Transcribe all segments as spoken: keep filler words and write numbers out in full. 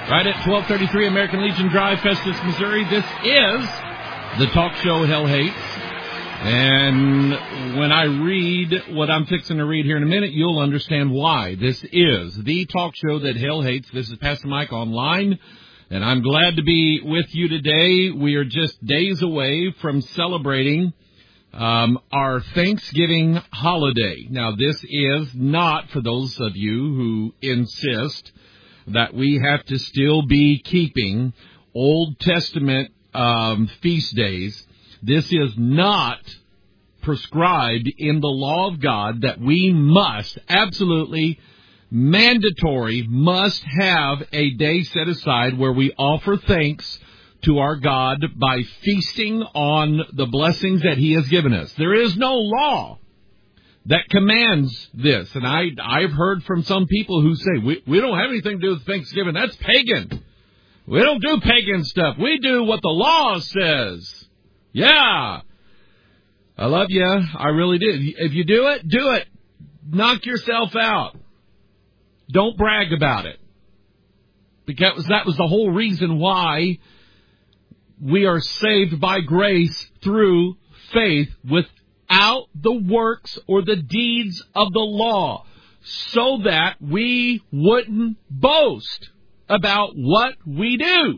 Right at twelve thirty-three American Legion Drive, Festus, Missouri. This is the talk show Hell Hates. And when I read what I'm fixing to read here in a minute, you'll understand why. This is the talk show that Hell Hates. This is Pastor Mike online, and I'm glad to be with you today. We are just days away from celebrating um, our Thanksgiving holiday. Now, this is not for those of you who insist that we have to still be keeping Old Testament um, feast days. This is not prescribed in the law of God that we must, absolutely mandatory, must have a day set aside where we offer thanks to our God by feasting on the blessings that He has given us. There is no law that commands this. And I, I've heard from some people who say, we, we don't have anything to do with Thanksgiving. That's pagan. We don't do pagan stuff. We do what the law says. Yeah. I love you. I really do. If you do it, do it. Knock yourself out. Don't brag about it. Because that was the whole reason why we are saved by grace through faith without the works or the deeds of the law, so that we wouldn't boast about what we do.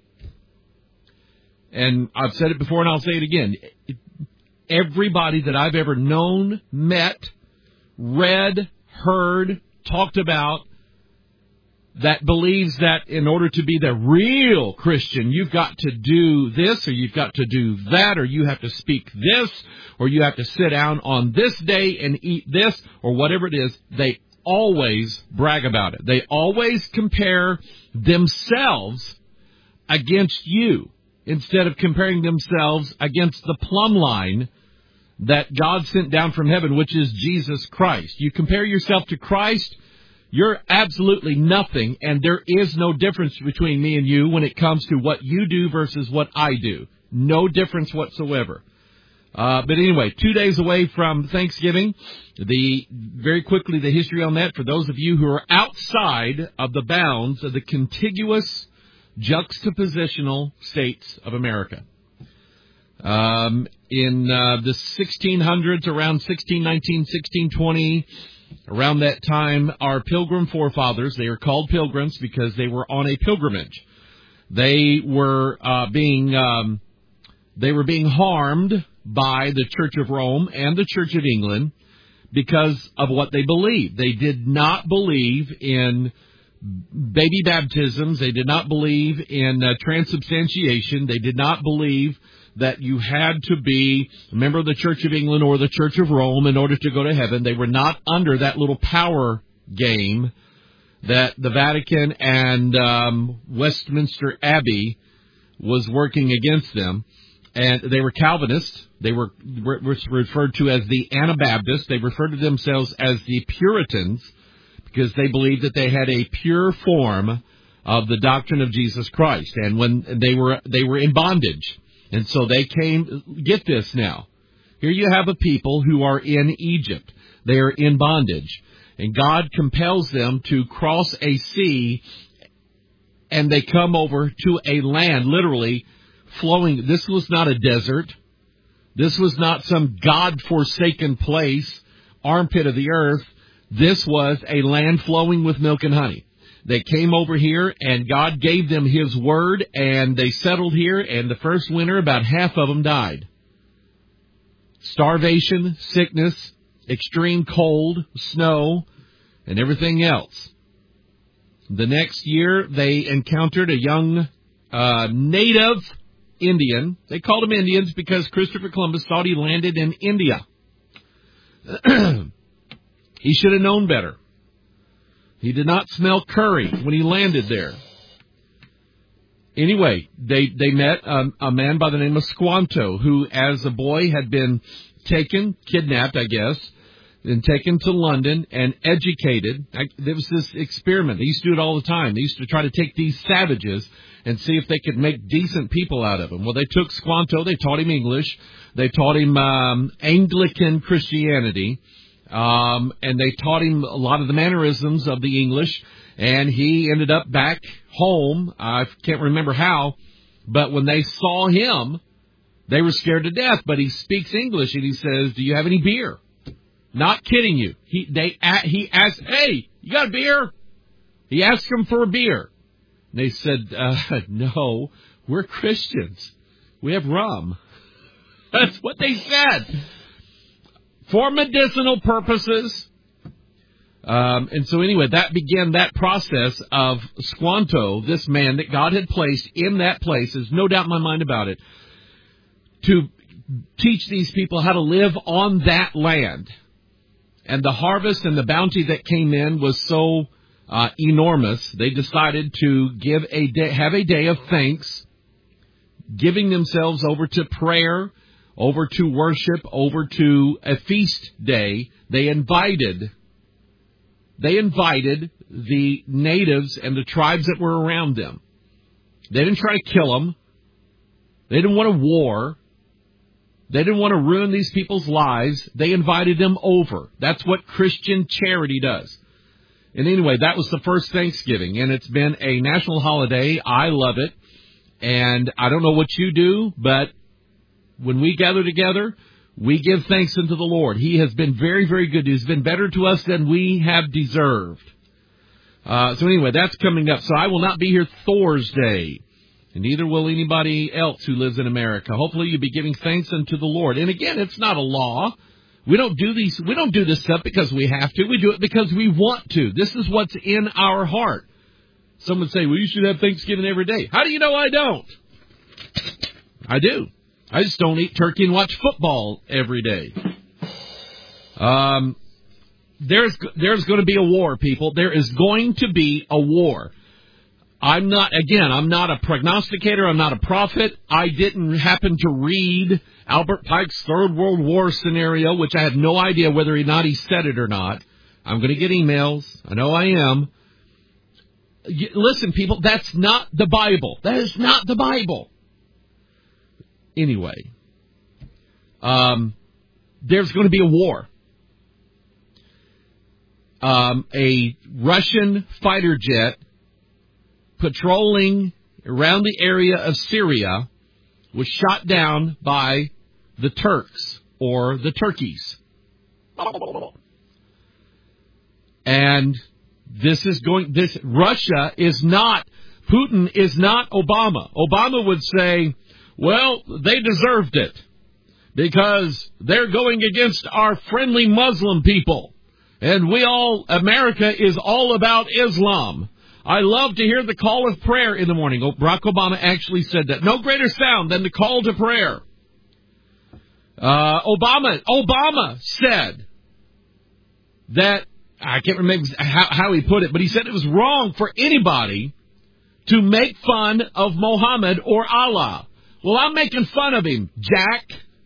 And I've said it before and I'll say it again. Everybody that I've ever known, met, read, heard, talked about, that believes that in order to be the real Christian, you've got to do this, or you've got to do that, or you have to speak this, or you have to sit down on this day and eat this, or whatever it is, they always brag about it. They always compare themselves against you instead of comparing themselves against the plumb line that God sent down from heaven, which is Jesus Christ. You compare yourself to Christ, you're absolutely nothing, and there is no difference between me and you when it comes to what you do versus what I do. No difference whatsoever. Uh, but anyway, two days away from Thanksgiving. The very quickly, the history on that for those of you who are outside of the bounds of the contiguous juxtapositional states of America. Um, in uh, the sixteen hundreds, around sixteen nineteen, sixteen twenty, around that time, our pilgrim forefathers, they are called pilgrims because they were on a pilgrimage. They were uh, being um, they were being harmed by the Church of Rome and the Church of England because of what they believed. They did not believe in baby baptisms. They did not believe in uh, transubstantiation. They did not believe that you had to be a member of the Church of England or the Church of Rome in order to go to heaven. They were not under that little power game that the Vatican and um, Westminster Abbey was working against them. And they were Calvinists. They were, were referred to as the Anabaptists. They referred to themselves as the Puritans because they believed that they had a pure form of the doctrine of Jesus Christ. And when they were they were in bondage. And so they came, get this now. Here you have a people who are in Egypt. They are in bondage. And God compels them to cross a sea, and they come over to a land, literally, flowing. This was not a desert. This was not some God-forsaken place, armpit of the earth. This was a land flowing with milk and honey. They came over here, and God gave them His word, and they settled here, and the first winter, about half of them died. Starvation, sickness, extreme cold, snow, and everything else. The next year, they encountered a young uh, native Indian. They called them Indians because Christopher Columbus thought he landed in India. He should have known better. He did not smell curry when he landed there. Anyway, they, they met um, a man by the name of Squanto, who as a boy had been taken, kidnapped, I guess, and taken to London and educated. I, there was this experiment. They used to do it all the time. They used to try to take these savages and see if they could make decent people out of them. Well, they took Squanto. They taught him English. They taught him um, Anglican Christianity. Um, and they taught him a lot of the mannerisms of the English. and he ended up back home. I can't remember how, but when they saw him, they were scared to death. But he speaks English, and he says, "Do you have any beer?" Not kidding you. He they he asked, "Hey, you got a beer?" He asked them for a beer. And they said, uh, "No, we're Christians. We have rum." That's what they said. For medicinal purposes. Um, and so anyway, that began that process of Squanto, this man that God had placed in that place, there's no doubt in my mind about it, to teach these people how to live on that land. And the harvest and the bounty that came in was so uh, enormous, they decided to give a day, have a day of thanks, giving themselves over to prayer, over to worship, over to a feast day. They invited, they invited the natives and the tribes that were around them. They didn't try to kill them. They didn't want a war. They didn't want to ruin these people's lives. They invited them over. That's what Christian charity does. And anyway, that was the first Thanksgiving, and it's been a national holiday. I love it. And I don't know what you do, but when we gather together, we give thanks unto the Lord. He has been very, very good. He's been better to us than we have deserved. Uh, so anyway, that's coming up. So I will not be here Thursday, and neither will anybody else who lives in America. Hopefully you'll be giving thanks unto the Lord. And again, it's not a law. We don't do these. We don't do this stuff because we have to. We do it because we want to. This is what's in our heart. Some would say, well, you should have Thanksgiving every day. How do you know I don't? I do. I just don't eat turkey and watch football every day. Um, there's there's going to be a war, people. There is going to be a war. I'm not, again, I'm not a prognosticator. I'm not a prophet. I didn't happen to read Albert Pike's Third World War scenario, which I have no idea whether or not he said it or not. I'm going to get emails. I know I am. Listen, people, that's not the Bible. That is not the Bible. Anyway, um, there's going to be a war. Um, a Russian fighter jet patrolling around the area of Syria was shot down by the Turks or the Turkeys. And this is going, this, Russia is not, Putin is not Obama. Obama would say, well, they deserved it because they're going against our friendly Muslim people. And we all, America is all about Islam. I love to hear the call of prayer in the morning. Oh, Barack Obama actually said that. No greater sound than the call to prayer. Uh, Obama, Obama said that, I can't remember how, how he put it, but he said it was wrong for anybody to make fun of Muhammad or Allah. Well, I'm making fun of him, Jack.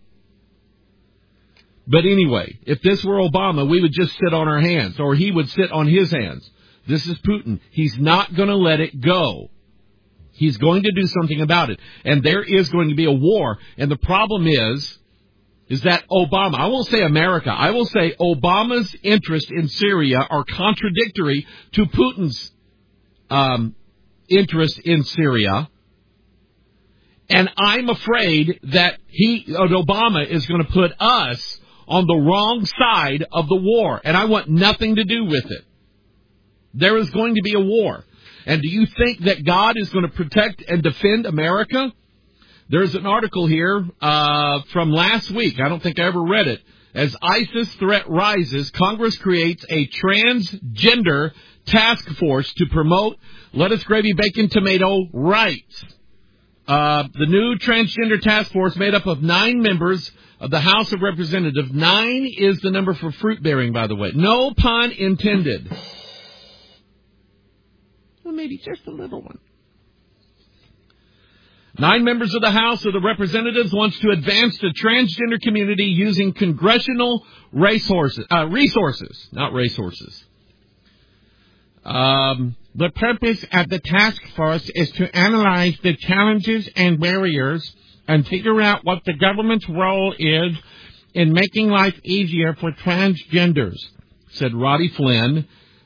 But anyway, if this were Obama, we would just sit on our hands, or he would sit on his hands. This is Putin. He's not going to let it go. He's going to do something about it. And there is going to be a war. And the problem is, is that Obama, I won't say America, I will say Obama's interest in Syria are contradictory to Putin's um, interest in Syria. And I'm afraid that he, that Obama is going to put us on the wrong side of the war. And I want nothing to do with it. There is going to be a war. And do you think that God is going to protect and defend America? There's an article here uh, from last week. I don't think I ever read it. As ISIS threat rises, Congress creates a transgender task force to promote lettuce, gravy, bacon, tomato rights. Uh, the new transgender task force, made up of nine members of the House of Representatives. Nine is the number for fruit bearing, by the way. No pun intended. Well, maybe just a little one. Nine members of the House of the Representatives wants to advance the transgender community using congressional racehorses, uh, resources, not racehorses. Um, the purpose of the task force is to analyze the challenges and barriers and figure out what the government's role is in making life easier for transgenders, said Roddy Flynn,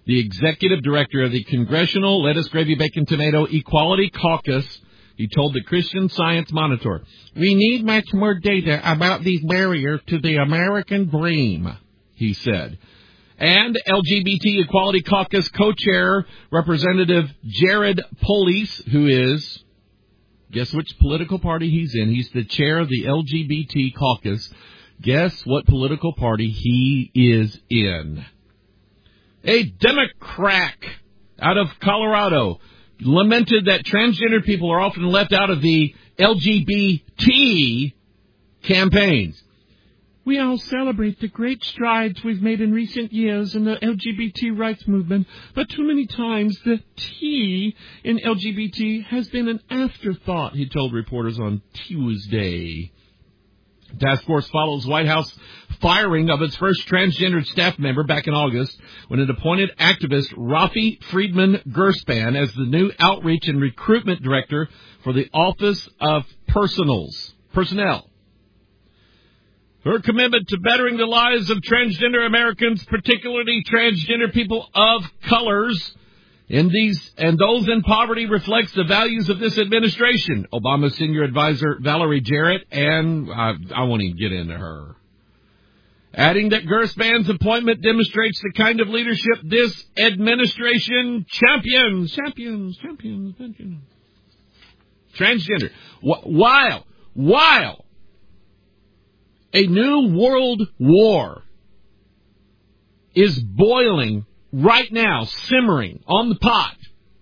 the executive director of the Congressional Lettuce, Gravy, Bacon, Tomato Equality Caucus, he told the Christian Science Monitor, "We need much more data about these barriers to the American dream," he said. And L G B T Equality Caucus co-chair, Representative Jared Polis, who is, guess which political party he's in? He's the chair of the L G B T Caucus. Guess what political party he is in? A Democrat out of Colorado lamented that transgender people are often left out of the L G B T campaigns. "We all celebrate the great strides we've made in recent years in the L G B T rights movement, but too many times the T in L G B T has been an afterthought," he told reporters on Tuesday. Task Force follows White House firing of its first transgendered staff member back in August when it appointed activist Rafi Friedman Gerspan as the new outreach and recruitment director for the Office of Personals, Personnel. Her commitment to bettering the lives of transgender Americans, particularly transgender people of colors, in these and those in poverty, reflects the values of this administration. Obama senior advisor Valerie Jarrett, and I, I won't even get into her. Adding that Gerspan's appointment demonstrates the kind of leadership this administration champions, champions, champions, champions. Transgender. While, while a new world war is boiling right now, simmering on the pot,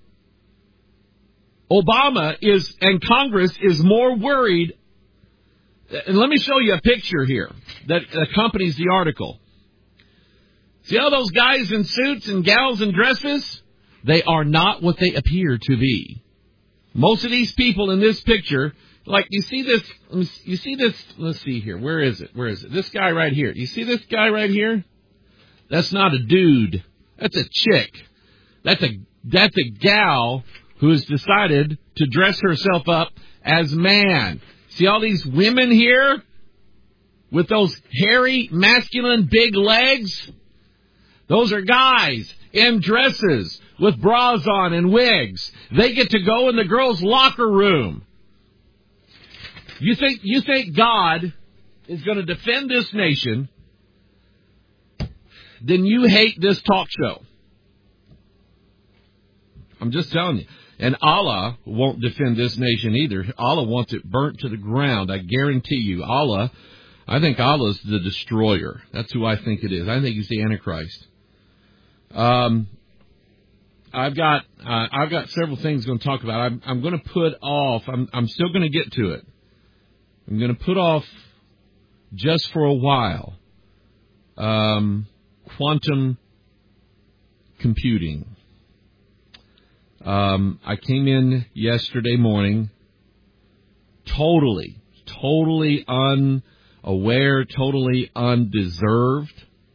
Obama is, and Congress is more worried. And let me show you a picture here that accompanies the article. See all those guys in suits and gals in dresses? They are not what they appear to be. Most of these people in this picture, like you see this, you see this, let's see here. Where is it? Where is it? This guy right here. You see this guy right here? That's not a dude. That's a chick. That's a, that's a gal who has decided to dress herself up as man. See all these women here with those hairy, masculine, big legs? Those are guys in dresses with bras on and wigs. They get to go in the girls' locker room. You think, you think God is going to defend this nation? Then you hate this talk show. I'm just telling you. And Allah won't defend this nation either. Allah wants it burnt to the ground. I guarantee you. Allah, I think Allah's the destroyer. That's who I think it is. I think he's the Antichrist. Um, I've got uh, I've got several things I'm going to talk about. I'm, I'm going to put off. I'm I'm still going to get to it. I'm going to put off just for a while. Um, quantum computing. Um, I came in yesterday morning totally, totally unaware, totally undeserved.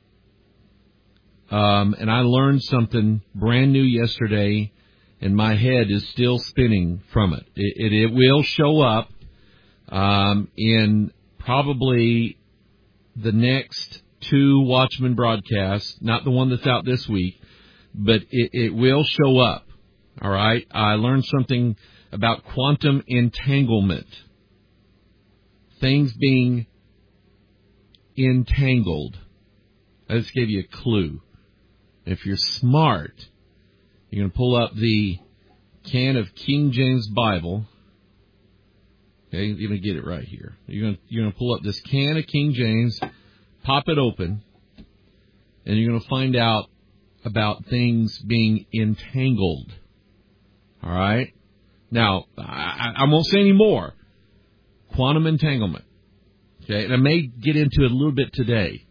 Um, and I learned something brand new yesterday, and my head is still spinning from it. It, it, it will show up um, in probably the next two Watchmen broadcasts, not the one that's out this week, but it, it will show up. All right, I learned something about quantum entanglement. Things being entangled. I just gave you a clue. If you're smart, you're going to pull up the can of King James Bible. Okay, you're going to get it right here. You're going to, you're going to pull up this can of King James, pop it open, and you're going to find out about things being entangled. All right? Now, I, I won't say any more. Quantum entanglement. Okay? And I may get into it a little bit today.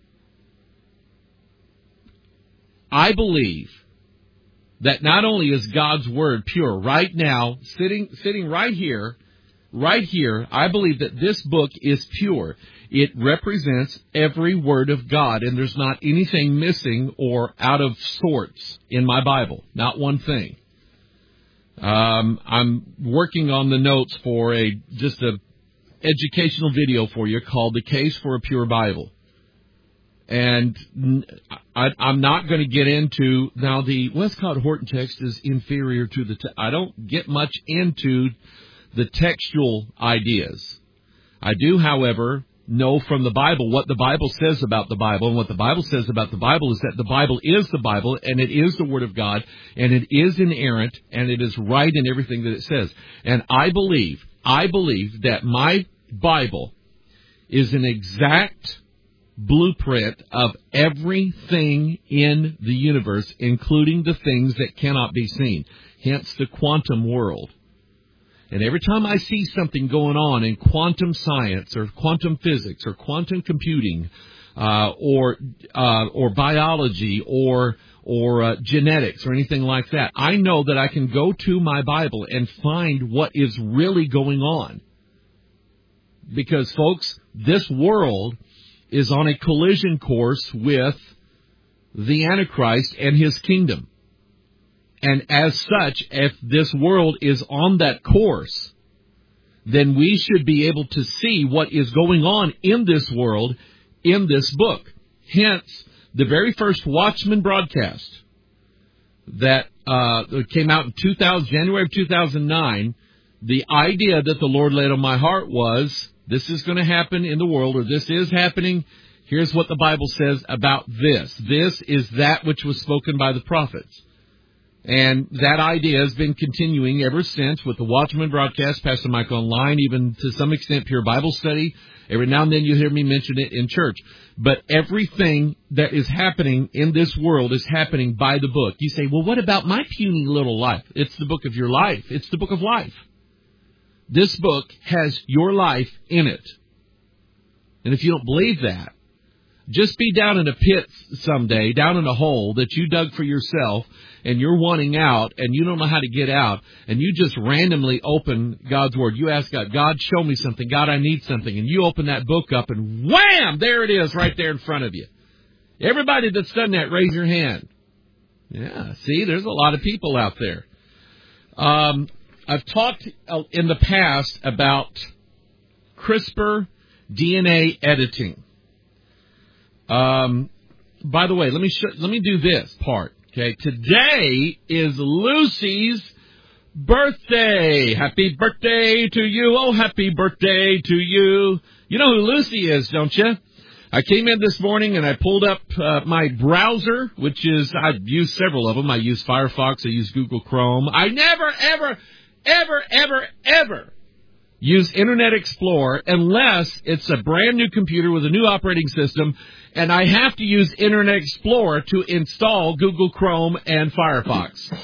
I believe that not only is God's Word pure, right now, sitting sitting right here, right here, I believe that this book is pure. It represents every word of God, and there's not anything missing or out of sorts in my Bible. Not one thing. Um, I'm working on the notes for a just a educational video for you called "The Case for a Pure Bible," And I, I'm not going to get into, now the Westcott Horton text is inferior to the, te- I don't get much into the textual ideas. I do, however, know from the Bible what the Bible says about the Bible. And what the Bible says about the Bible is that the Bible is the Bible, and it is the Word of God, and it is inerrant, and it is right in everything that it says. And I believe, I believe that my Bible is an exact blueprint of everything in the universe, including the things that cannot be seen, hence the quantum world. And every time I see something going on in quantum science or quantum physics or quantum computing uh, or uh, or biology or or uh, genetics or anything like that, I know that I can go to my Bible and find what is really going on. Because, folks, this world is on a collision course with the Antichrist and his kingdom. And as such, if this world is on that course, then we should be able to see what is going on in this world in this book. Hence, the very first Watchman broadcast that uh, came out in two thousand, January of two thousand nine, the idea that the Lord laid on my heart was, this is going to happen in the world, or this is happening. Here's what the Bible says about this. This is that which was spoken by the prophets. And that idea has been continuing ever since with the Watchman broadcast, Pastor Mike Online, even to some extent Pure Bible Study. Every now and then you hear me mention it in church. But everything that is happening in this world is happening by the book. You say, well, what about my puny little life? It's the book of your life. It's the book of life. This book has your life in it. And if you don't believe that, just be down in a pit someday, down in a hole that you dug for yourself, and you're wanting out, and you don't know how to get out, and you just randomly open God's Word. You ask God, God, show me something. God, I need something. And you open that book up, and wham, there it is right there in front of you. Everybody that's done that, raise your hand. Yeah, see, there's a lot of people out there. Um, I've talked in the past about CRISPR D N A editing. Um, by the way, let me show, let me do this part. Okay, today is Lucy's birthday. Happy birthday to you. Oh, happy birthday to you. You know who Lucy is, don't you? I came in this morning and I pulled up uh, my browser, which is, I've used several of them. I use Firefox. I use Google Chrome. I never, ever, ever, ever, ever use Internet Explorer unless it's a brand new computer with a new operating system, and I have to use Internet Explorer to install Google Chrome and Firefox.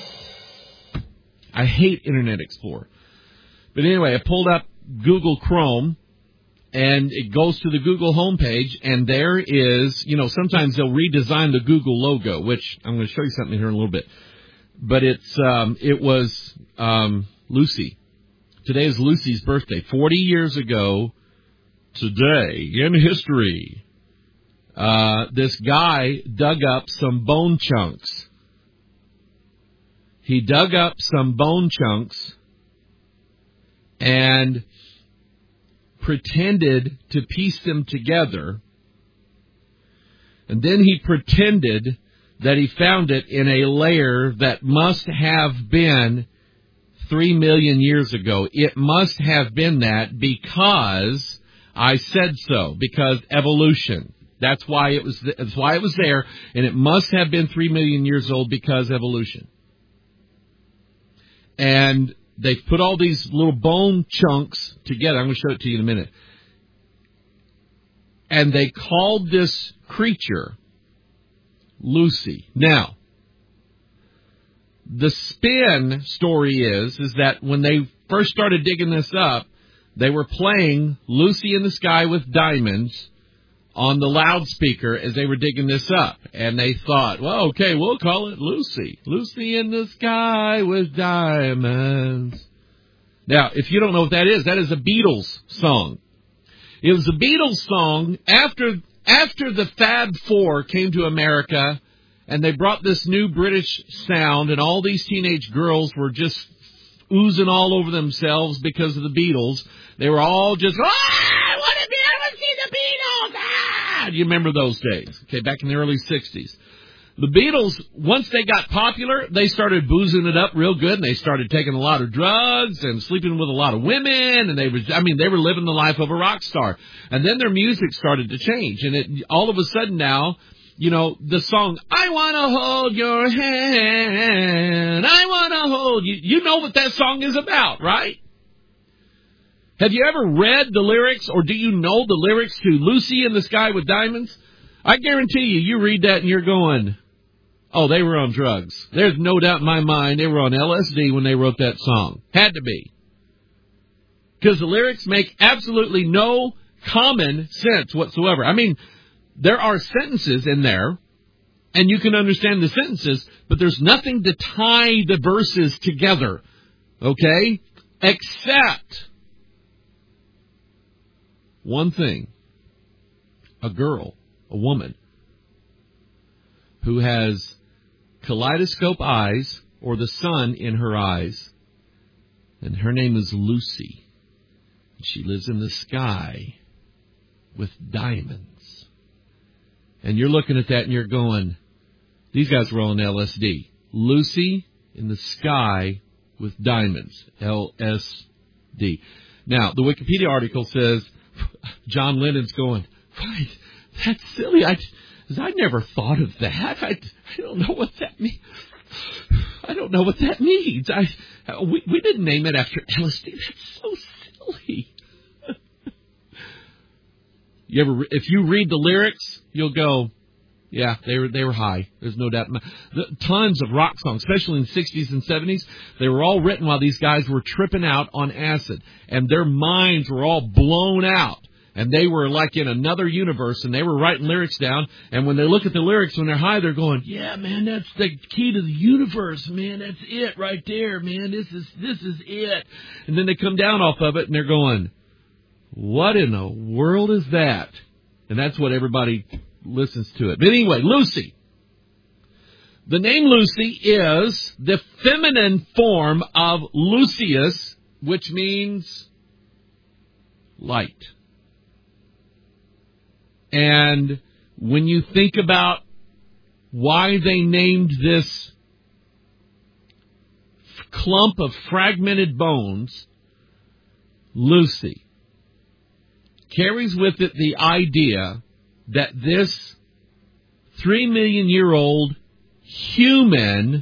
I hate Internet Explorer. But anyway, I pulled up Google Chrome, and it goes to the Google homepage, and there is, you know, sometimes they'll redesign the Google logo, which I'm going to show you something here in a little bit. But it's um, it was um, Lucy. Today is Lucy's birthday. Forty years ago today in history, uh, this guy dug up some bone chunks. He dug up some bone chunks and pretended to piece them together. And then he pretended that he found it in a layer that must have been Three million years ago. It must have been that because I said so, because evolution. That's why it was, that's why it was there, and it must have been three million years old because evolution. And they put all these little bone chunks together. I'm going to show it to you in a minute. And they called this creature Lucy. Now, the spin story is, is that when they first started digging this up, they were playing Lucy in the Sky with Diamonds on the loudspeaker as they were digging this up. And they thought, well, okay, we'll call it Lucy. Lucy in the Sky with Diamonds. Now, if you don't know what that is, that is a Beatles song. It was a Beatles song after, after the Fab Four came to America. And they brought this new British sound, and all these teenage girls were just oozing all over themselves because of the Beatles. They were all just, ah, I want to be able to see the Beatles! Ah! do you remember those days? Okay, back in the early sixties. The Beatles, once they got popular, they started boozing it up real good, and they started taking a lot of drugs and sleeping with a lot of women, and they was, I mean, they were living the life of a rock star. And then their music started to change, and it, all of a sudden now, you know, the song, I want to hold your hand, I want to hold you, you know what that song is about, right? Have you ever read the lyrics, or do you know the lyrics to Lucy in the Sky with Diamonds? I guarantee you, you read that and you're going, oh, they were on drugs. There's no doubt in my mind they were on L S D when they wrote that song. Had to be. Because the lyrics make absolutely no common sense whatsoever. I mean, there are sentences in there, and you can understand the sentences, but there's nothing to tie the verses together, okay? Except one thing. A girl, a woman, who has kaleidoscope eyes, or the sun in her eyes, and her name is Lucy. She lives in the sky with diamonds. And you're looking at that and you're going, these guys were on L S D. Lucy in the Sky with Diamonds, L S D. Now, the Wikipedia article says, John Lennon's going, right, that's silly. I, I never thought of that. I, I don't know what that means. I don't know what that means. I we, we didn't name it after L S D. That's so silly. You ever, if you read the lyrics, you'll go, yeah, they were they were high. There's no doubt. The, tons of rock songs, especially in the sixties and seventies, they were all written while these guys were tripping out on acid, and their minds were all blown out. And they were like in another universe, and they were writing lyrics down. And when they look at the lyrics when they're high, they're going, yeah, man, that's the key to the universe, man. That's it right there, man. This is this is it. And then they come down off of it, and they're going, what in the world is that? And that's what everybody listens to it. But anyway, Lucy. The name Lucy is the feminine form of Lucius, which means light. And when you think about why they named this clump of fragmented bones Lucy, carries with it the idea that this three million year old human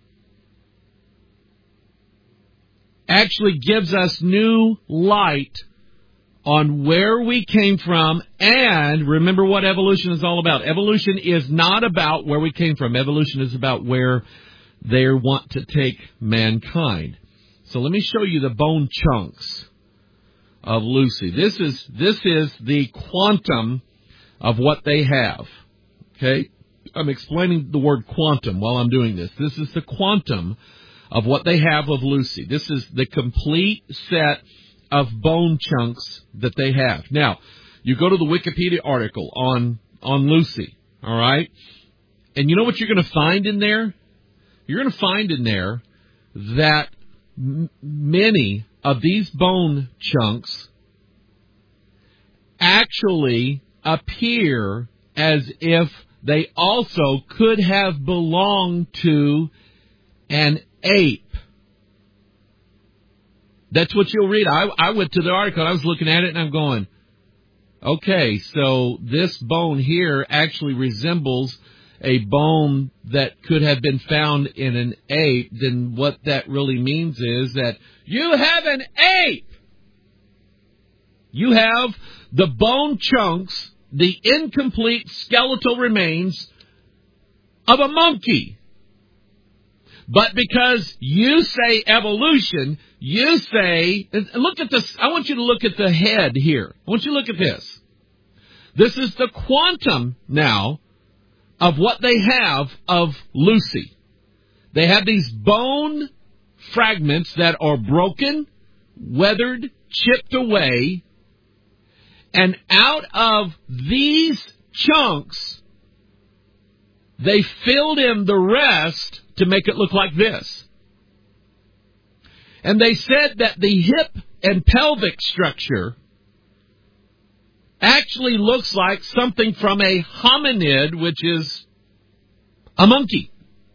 actually gives us new light on where we came from. And remember what evolution is all about. Evolution is not about where we came from. Evolution is about where they want to take mankind. So let me show you the bone chunks of Lucy. This is this is the quantum of what they have. Okay? I'm explaining the word quantum while I'm doing this. This is the quantum of what they have of Lucy. This is the complete set of bone chunks that they have. Now, you go to the Wikipedia article on, on Lucy, all right? And you know what you're going to find in there? You're going to find in there that m- many of these bone chunks actually appear as if they also could have belonged to an ape. That's what you'll read. I, I went to the article. I was looking at it, and I'm going, okay, so this bone here actually resembles a bone that could have been found in an ape. Then what that really means is that you have an ape. You have the bone chunks, the incomplete skeletal remains of a monkey. But because you say evolution, you say, look at this, I want you to look at the head here. I want you to look at this. This is the quantum now of what they have of Lucy. They have these bone fragments that are broken, weathered, chipped away, and out of these chunks, they filled in the rest to make it look like this. And they said that the hip and pelvic structure actually looks like something from a hominid, which is a monkey.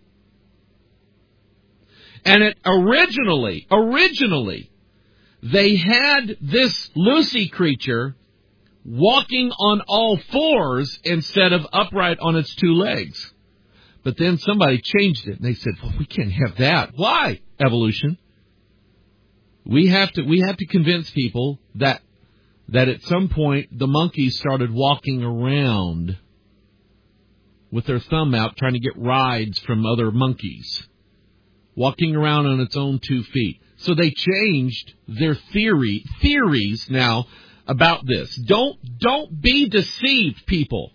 And it originally, originally, they had this Lucy creature walking on all fours instead of upright on its two legs. But then somebody changed it, and they said, well, we can't have that. Why? Evolution. We have to, we have to convince people that, that at some point the monkeys started walking around with their thumb out trying to get rides from other monkeys, walking around on its own two feet. So they changed their theory, theories now about this. Don't, don't be deceived, people,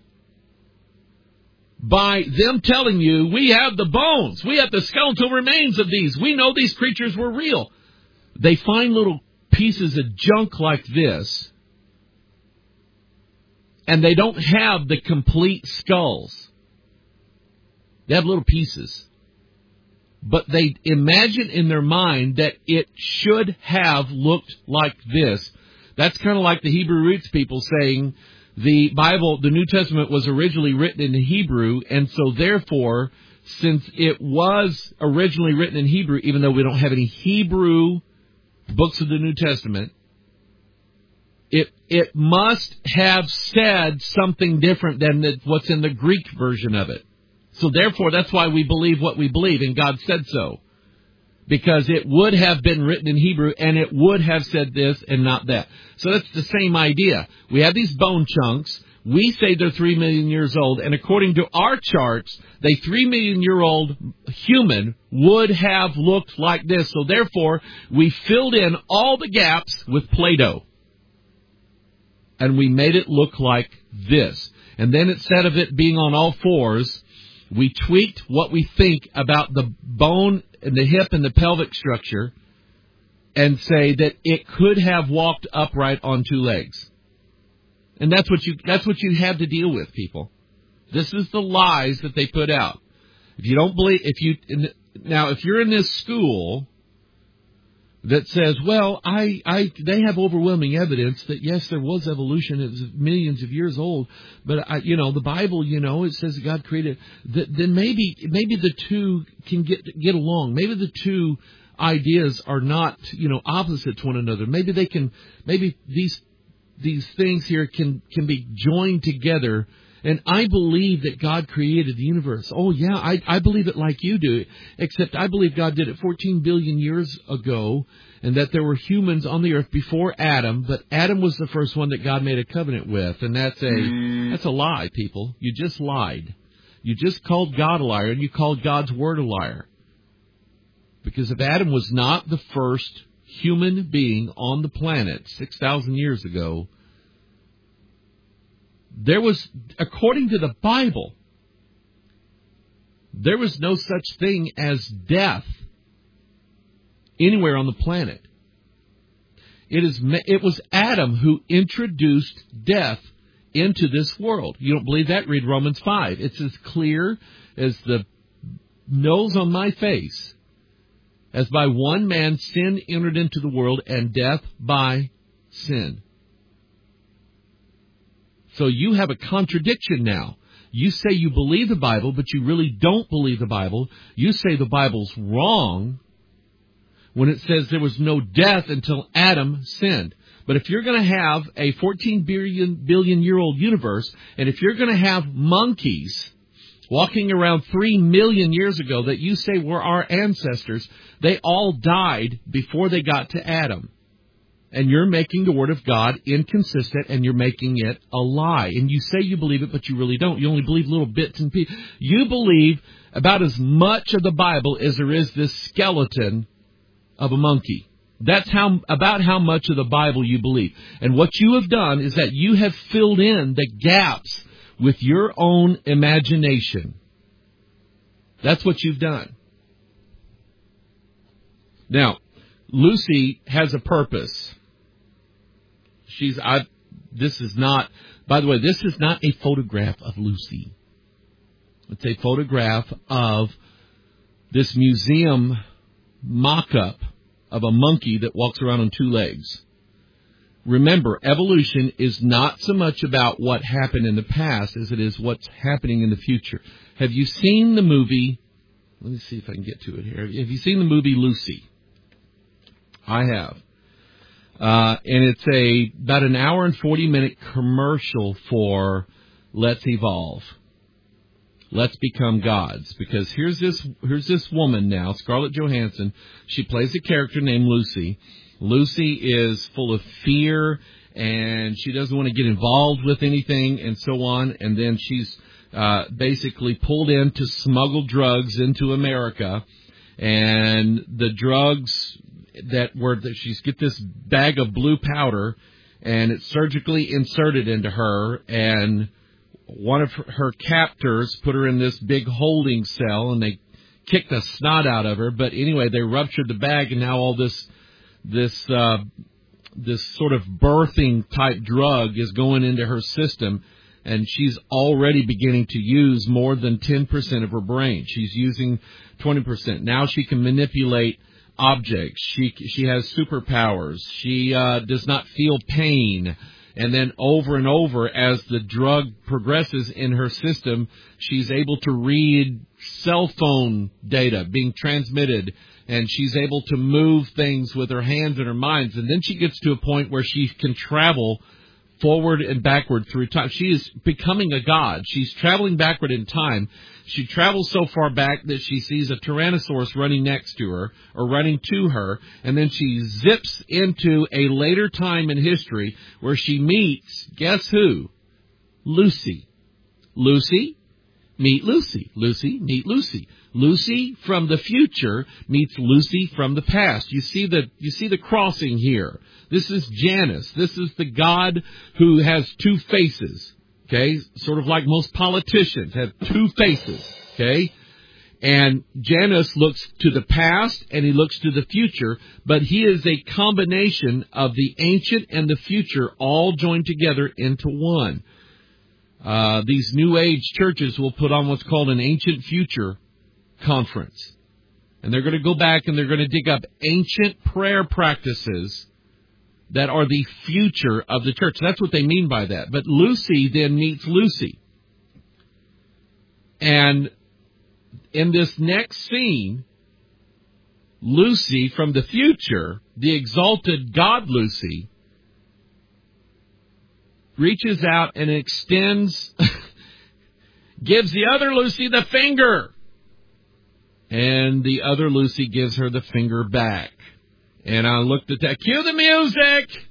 by them telling you, we have the bones, we have the skeletal remains of these, we know these creatures were real. They find little pieces of junk like this, and they don't have the complete skulls. They have little pieces. But they imagine in their mind that it should have looked like this. That's kind of like the Hebrew roots people saying the Bible, the New Testament, was originally written in Hebrew, and so therefore, since it was originally written in Hebrew, even though we don't have any Hebrew books of the New Testament, it it must have said something different than the, what's in the Greek version of it. So therefore, that's why we believe what we believe, and God said so. Because it would have been written in Hebrew, and it would have said this and not that. So that's the same idea. We have these bone chunks. We say they're three million years old, and according to our charts, the three million year old human would have looked like this. So therefore, we filled in all the gaps with Play-Doh. And we made it look like this. And then instead of it being on all fours, we tweaked what we think about the bone and the hip and the pelvic structure and say that it could have walked upright on two legs. And that's what you that's what you have to deal with, people. This is the lies that they put out. If you don't believe, if you now if you're in this school that says, well, I, I, they have overwhelming evidence that, yes, there was evolution, it was millions of years old, but, I, you know, the Bible, you know, it says God created, that, then maybe, maybe the two can get, get along. Maybe the two ideas are not, you know, opposite to one another. Maybe they can, maybe these, these things here can, can be joined together. And I believe that God created the universe. Oh, yeah, I, I believe it like you do, except I believe God did it fourteen billion years ago, and that there were humans on the earth before Adam, but Adam was the first one that God made a covenant with, and that's a mm. that's a lie, people. You just lied. You just called God a liar, and you called God's word a liar. Because if Adam was not the first human being on the planet six thousand years ago, there was, according to the Bible, there was no such thing as death anywhere on the planet. It is, it was Adam who introduced death into this world. You don't believe that? Read Romans five. It's as clear as the nose on my face. As by one man sin entered into the world, and death by sin. So you have a contradiction now. You say you believe the Bible, but you really don't believe the Bible. You say the Bible's wrong when it says there was no death until Adam sinned. But if you're going to have a fourteen billion, billion year old universe, and if you're going to have monkeys walking around three million years ago that you say were our ancestors, they all died before they got to Adam. And you're making the Word of God inconsistent, and you're making it a lie. And you say you believe it, but you really don't. You only believe little bits and pieces. You believe about as much of the Bible as there is this skeleton of a monkey. That's how about how much of the Bible you believe. And what you have done is that you have filled in the gaps with your own imagination. That's what you've done. Now, Lucy has a purpose. She's, I, this is not, by the way, this is not a photograph of Lucy. It's a photograph of this museum mock-up of a monkey that walks around on two legs. remember, evolution is not so much about what happened in the past as it is what's happening in the future. Have you seen the movie? Let me see if I can get to it here. Have you seen the movie Lucy? I have. Uh, and it's a about an hour and forty minute commercial for Let's Evolve. Let's become gods. Because here's this here's this woman now, Scarlett Johansson. She plays a character named Lucy. Lucy is full of fear, and she doesn't want to get involved with anything, and so on. And then she's uh, basically pulled in to smuggle drugs into America, and the drugs that were that she's get this bag of blue powder, and it's surgically inserted into her, and one of her captors put her in this big holding cell, and they kicked the snot out of her. But anyway, they ruptured the bag, and now all this this uh, this sort of birthing type drug is going into her system, and she's already beginning to use more than ten percent of her brain. She's using twenty percent. Now she can manipulate objects. She she has superpowers. She uh, does not feel pain. And then over and over, as the drug progresses in her system, she's able to read cell phone data being transmitted, and she's able to move things with her hands and her minds. And then she gets to a point where she can travel forward and backward through time. She is becoming a god. She's traveling backward in time. She travels so far back that she sees a Tyrannosaurus running next to her, or running to her, and then she zips into a later time in history where she meets, guess who? Lucy. Lucy, meet Lucy. Lucy, meet Lucy. Lucy from the future meets Lucy from the past. You see the you see the crossing here. This is Janus. This is the god who has two faces. Okay, sort of like most politicians have two faces. Okay, and Janus looks to the past and he looks to the future, but he is a combination of the ancient and the future all joined together into one. Uh, these New Age churches will put on what's called an Ancient Future Conference. And they're going to go back and they're going to dig up ancient prayer practices that are the future of the church. That's what they mean by that. But Lucy then meets Lucy. And in this next scene, Lucy from the future, the exalted God Lucy, reaches out and extends, gives the other Lucy the finger. And the other Lucy gives her the finger back. And I looked at that. Cue the music!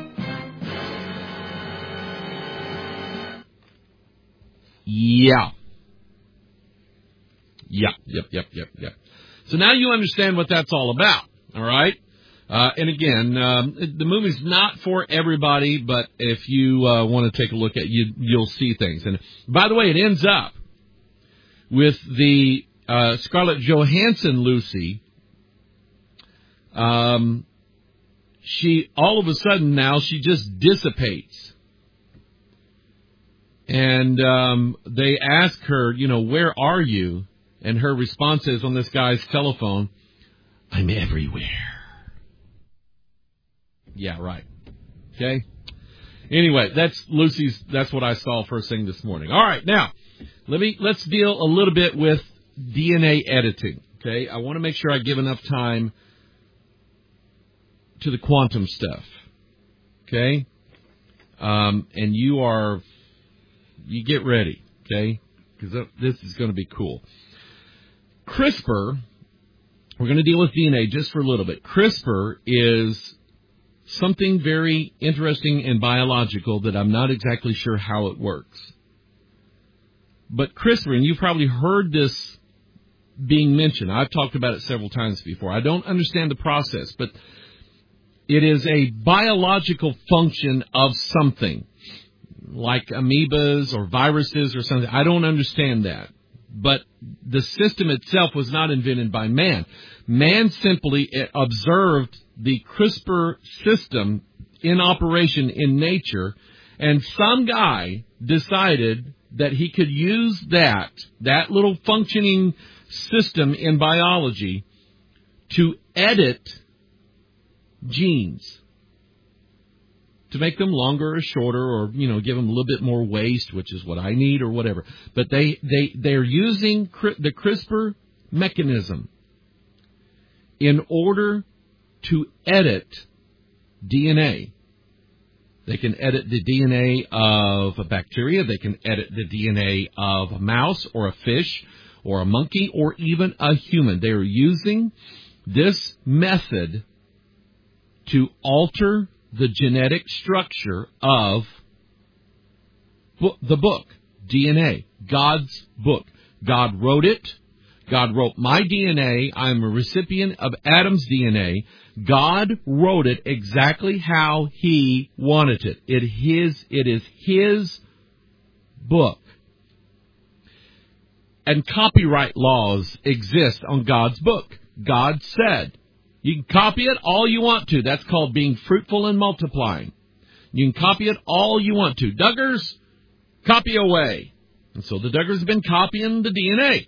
Yeah. Yep, yep, yep, yep, yep. So now you understand what that's all about, all right? Uh, and again, um, the movie's not for everybody, but if you uh, want to take a look at it, you, you'll see things. And by the way, it ends up with the uh, Scarlett Johansson Lucy. Um, she, all of a sudden now, she just dissipates. And um, they ask her, you know, where are you? And her response is on this guy's telephone, I'm everywhere. Yeah, right. Okay. Anyway, that's Lucy's, that's what I saw first thing this morning. All right. Now, let me, let's deal a little bit with D N A editing. Okay. I want to make sure I give enough time to the quantum stuff. Okay. Um, and you are, you get ready. Okay. Because this is going to be cool. CRISPR, we're going to deal with D N A just for a little bit. CRISPR is something very interesting and biological that I'm not exactly sure how it works. But CRISPR, and you've probably heard this being mentioned. I've talked about it several times before. I don't understand the process, but it is a biological function of something, like amoebas or viruses or something. I don't understand that. But the system itself was not invented by man. Man simply observed the CRISPR system in operation in nature, and some guy decided that he could use that, that little functioning system in biology to edit genes, to make them longer or shorter, or, you know, give them a little bit more waste, which is what I need or whatever. But they, they, they're using the CRISPR mechanism in order to edit D N A. They can edit the D N A of a bacteria. They can edit the D N A of a mouse or a fish or a monkey or even a human. They are using this method to alter the genetic structure of the book, D N A, God's book. God wrote it. God wrote my D N A. I'm a recipient of Adam's D N A. God wrote it exactly how He wanted it. It, his, it is His book. And copyright laws exist on God's book. God said, you can copy it all you want to. That's called being fruitful and multiplying. You can copy it all you want to. Duggars, copy away. And so the Duggars have been copying the D N A.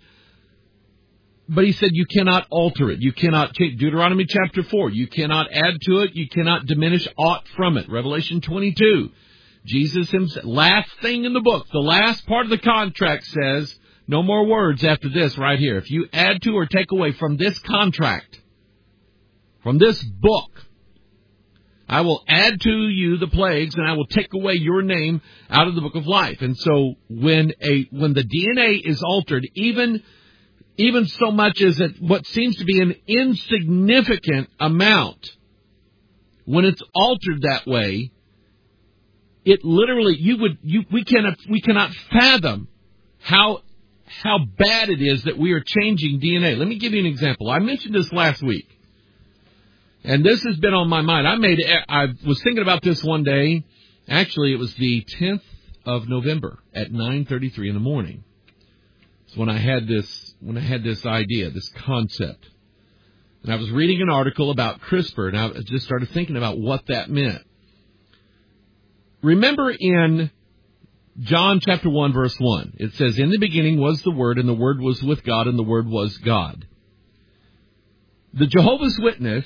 But He said you cannot alter it. You cannot change. Deuteronomy chapter four. You cannot add to it. You cannot diminish aught from it. Revelation twenty-two. Jesus himself, last thing in the book, the last part of the contract says, no more words after this right here. If you add to or take away from this contract, from this book, I will add to you the plagues, and I will take away your name out of the book of life. And so when a when the D N A is altered, even even so much as it, what seems to be an insignificant amount, when it's altered that way, it literally you would you we cannot we cannot fathom how how bad it is that we are changing D N A. Let me give you an example. I mentioned this last week. And this has been on my mind. I made. I was thinking about this one day. Actually, it was the tenth of November at nine thirty-three in the morning. It's when I had this when I had this idea, this concept. And I was reading an article about CRISPR, and I just started thinking about what that meant. Remember in John chapter one, verse one, it says, "In the beginning was the Word, and the Word was with God, and the Word was God." The Jehovah's Witness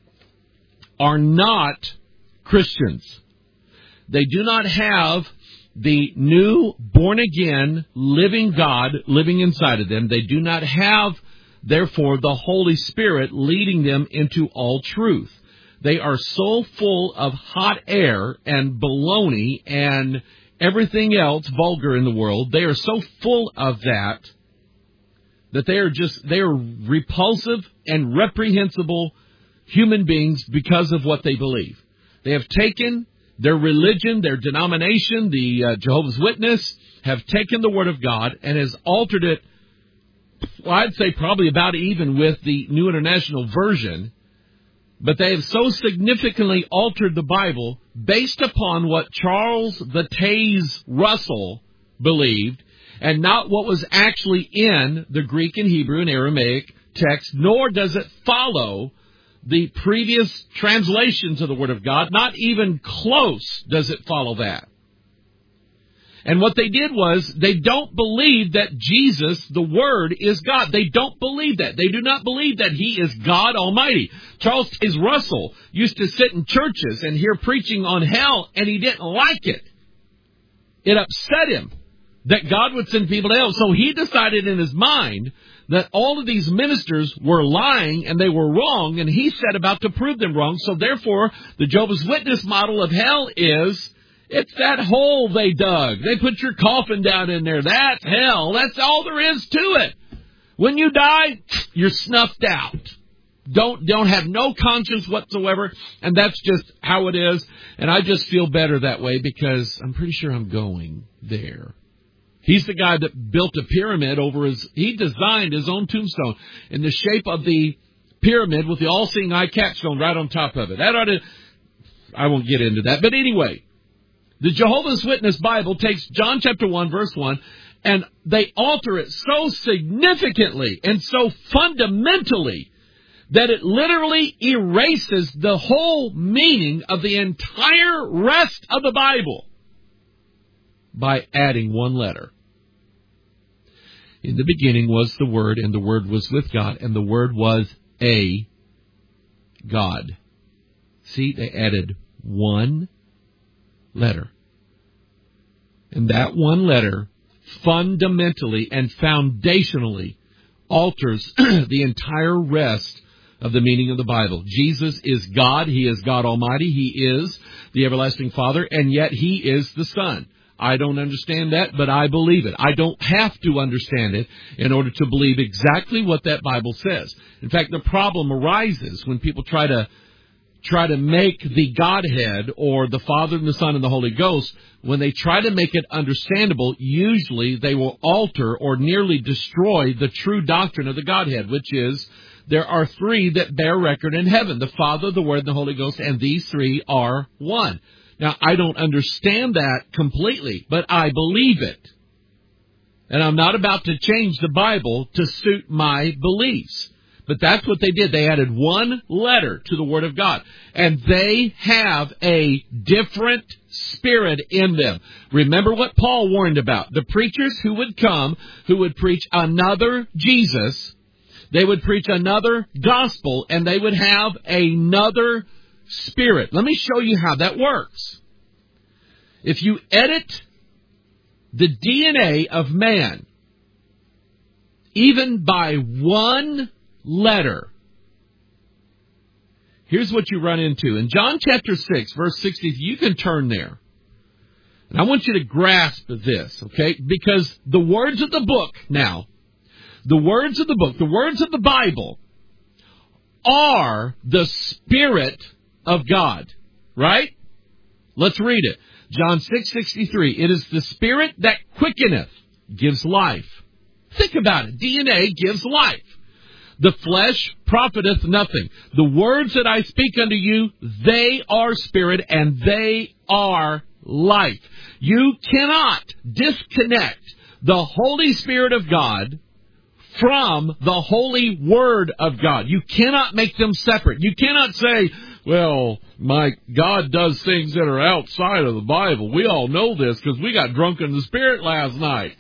are not Christians. They do not have the new, born-again, living God living inside of them. They do not have, therefore, the Holy Spirit leading them into all truth. They are so full of hot air and baloney and everything else vulgar in the world. They are so full of that that they are just, they are repulsive and reprehensible human beings because of what they believe. They have taken their religion, their denomination, the uh, Jehovah's Witness, have taken the Word of God and has altered it, well, I'd say probably about even with the New International Version, but they have so significantly altered the Bible based upon what Charles the Taze Russell believed and not what was actually in the Greek and Hebrew and Aramaic text, nor does it follow the previous translations of the Word of God. Not even close does it follow that. And what they did was, they don't believe that Jesus, the Word, is God. They don't believe that. They do not believe that He is God Almighty. Charles Taze Russell used to sit in churches and hear preaching on hell, and he didn't like it. It upset him that God would send people to hell. So he decided in his mind that all of these ministers were lying and they were wrong, and he set about to prove them wrong. So therefore, the Jehovah's Witness model of hell is, it's that hole they dug. They put your coffin down in there. That's hell. That's all there is to it. When you die, you're snuffed out. Don't, don't have no conscience whatsoever, and that's just how it is. And I just feel better that way because I'm pretty sure I'm going there. He's the guy that built a pyramid over his, he designed his own tombstone in the shape of the pyramid with the all-seeing eye capstone right on top of it. That ought to, I won't get into that. But anyway, the Jehovah's Witness Bible takes John chapter one, verse one, and they alter it so significantly and so fundamentally that it literally erases the whole meaning of the entire rest of the Bible by adding one letter. In the beginning was the Word, and the Word was with God, and the Word was a God. See, they added one letter. And that one letter fundamentally and foundationally alters the entire rest of the meaning of the Bible. Jesus is God. He is God Almighty. He is the everlasting Father, and yet He is the Son. I don't understand that, but I believe it. I don't have to understand it in order to believe exactly what that Bible says. In fact, the problem arises when people try to try to make the Godhead, or the Father and the Son and the Holy Ghost, when they try to make it understandable, usually they will alter or nearly destroy the true doctrine of the Godhead, which is there are three that bear record in heaven, the Father, the Word, and the Holy Ghost, and these three are one. Now, I don't understand that completely, but I believe it. And I'm not about to change the Bible to suit my beliefs. But that's what they did. They added one letter to the Word of God. And they have a different spirit in them. Remember what Paul warned about. The preachers who would come, who would preach another Jesus, they would preach another gospel, and they would have another spirit. Let me show you how that works. If you edit the D N A of man, even by one letter, here's what you run into. In John chapter six, verse sixty, you can turn there. And I want you to grasp this, okay? Because the words of the book now, the words of the book, the words of the Bible are the Spirit of God, right? Let's read it. John six sixty-three. It is the Spirit that quickeneth, gives life. Think about it. D N A gives life. The flesh profiteth nothing. The words that I speak unto you, they are spirit and they are life. You cannot disconnect the Holy Spirit of God from the Holy Word of God. You cannot make them separate. You cannot say, well, my God does things that are outside of the Bible. We all know this because we got drunk in the Spirit last night.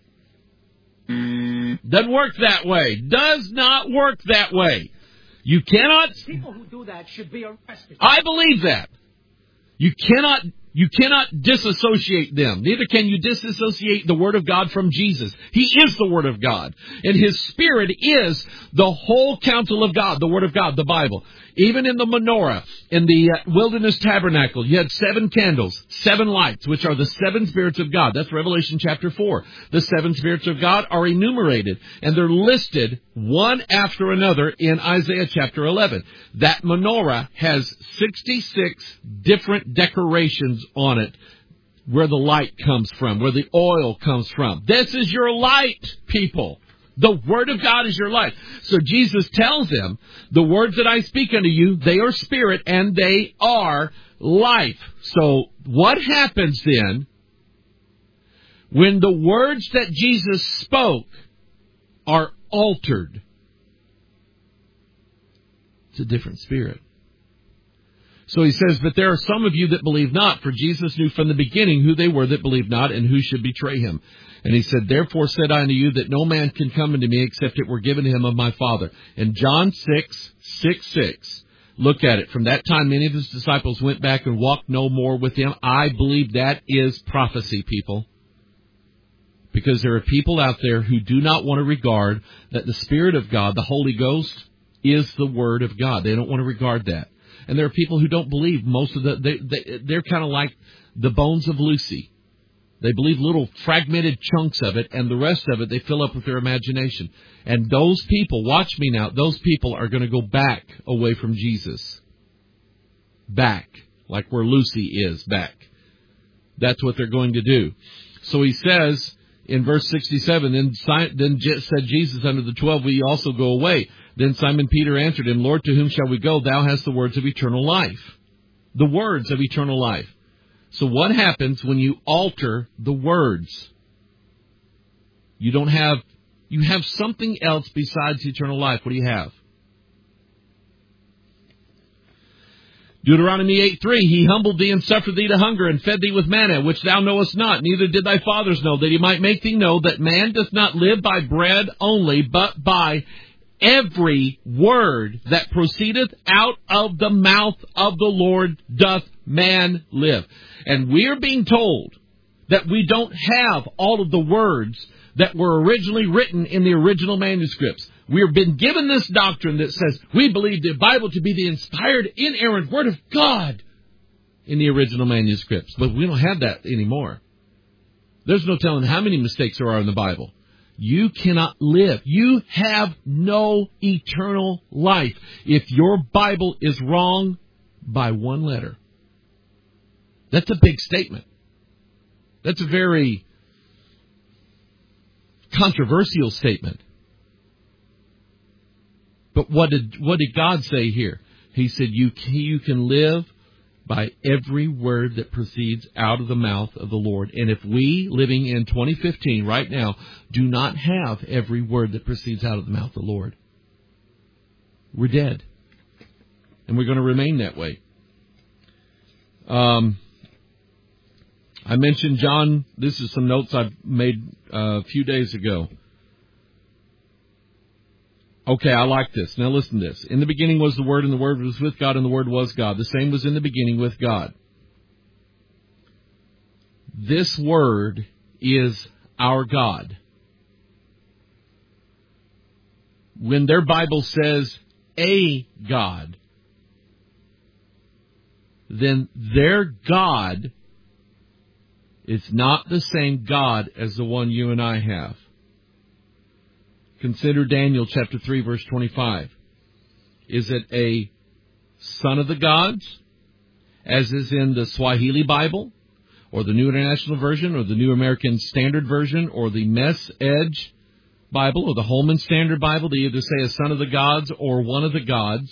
Doesn't work that way. Does not work that way. You cannot... People who do that should be arrested. I believe that. You cannot... You cannot disassociate them. Neither can you disassociate the Word of God from Jesus. He is the Word of God. And His Spirit is the whole counsel of God, the Word of God, the Bible. Even in the menorah, in the uh, wilderness tabernacle, you had seven candles, seven lights, which are the seven spirits of God. That's Revelation chapter four. The seven spirits of God are enumerated, and they're listed one after another in Isaiah chapter eleven. That menorah has sixty-six different decorations on it, where the light comes from, where the oil comes from. This is your light, people. The Word of God is your light. So Jesus tells them, the words that I speak unto you, they are spirit and they are life. So what happens then when the words that Jesus spoke are altered? It's a different spirit. So he says, but there are some of you that believe not, for Jesus knew from the beginning who they were that believed not and who should betray him. And he said, therefore said I unto you that no man can come unto me except it were given him of my Father. And John six, six, six, look at it. From that time, many of his disciples went back and walked no more with him. I believe that is prophecy, people. Because there are people out there who do not want to regard that the Spirit of God, the Holy Ghost, is the Word of God. They don't want to regard that. And there are people who don't believe most of the, they, they, they're kind of like the bones of Lucy. They believe little fragmented chunks of it, and the rest of it they fill up with their imagination. And those people, watch me now, those people are going to go back away from Jesus. Back, like where Lucy is, back. That's what they're going to do. So he says in verse sixty-seven, then, then said Jesus unto the twelve, will ye also go away? Then Simon Peter answered him, Lord, to whom shall we go? Thou hast the words of eternal life. The words of eternal life. So what happens when you alter the words? You don't have, you have something else besides eternal life. What do you have? Deuteronomy eight three, he humbled thee and suffered thee to hunger and fed thee with manna, which thou knowest not, neither did thy fathers know, that he might make thee know that man doth not live by bread only, but by every word that proceedeth out of the mouth of the Lord doth man live. And we're being told that we don't have all of the words that were originally written in the original manuscripts. We've been given this doctrine that says we believe the Bible to be the inspired, inerrant Word of God in the original manuscripts. But we don't have that anymore. There's no telling how many mistakes there are in the Bible. You cannot live. You have no eternal life if your Bible is wrong by one letter. That's a big statement. That's a very controversial statement. But what did what did God say here? He said you you can live by every word that proceeds out of the mouth of the Lord. And if we, living in twenty fifteen right now, do not have every word that proceeds out of the mouth of the Lord, we're dead. And we're going to remain that way. Um, I mentioned John. This is some notes I've made uh, a few days ago. Okay, I like this. Now listen to this. In the beginning was the Word, and the Word was with God, and the Word was God. The same was in the beginning with God. This Word is our God. When their Bible says a God, then their God is not the same God as the one you and I have. Consider Daniel chapter three, verse twenty-five. Is it a son of the gods, as is in the Swahili Bible, or the New International Version, or the New American Standard Version, or the Message Bible, or the Holman Standard Bible? They either say a son of the gods or one of the gods.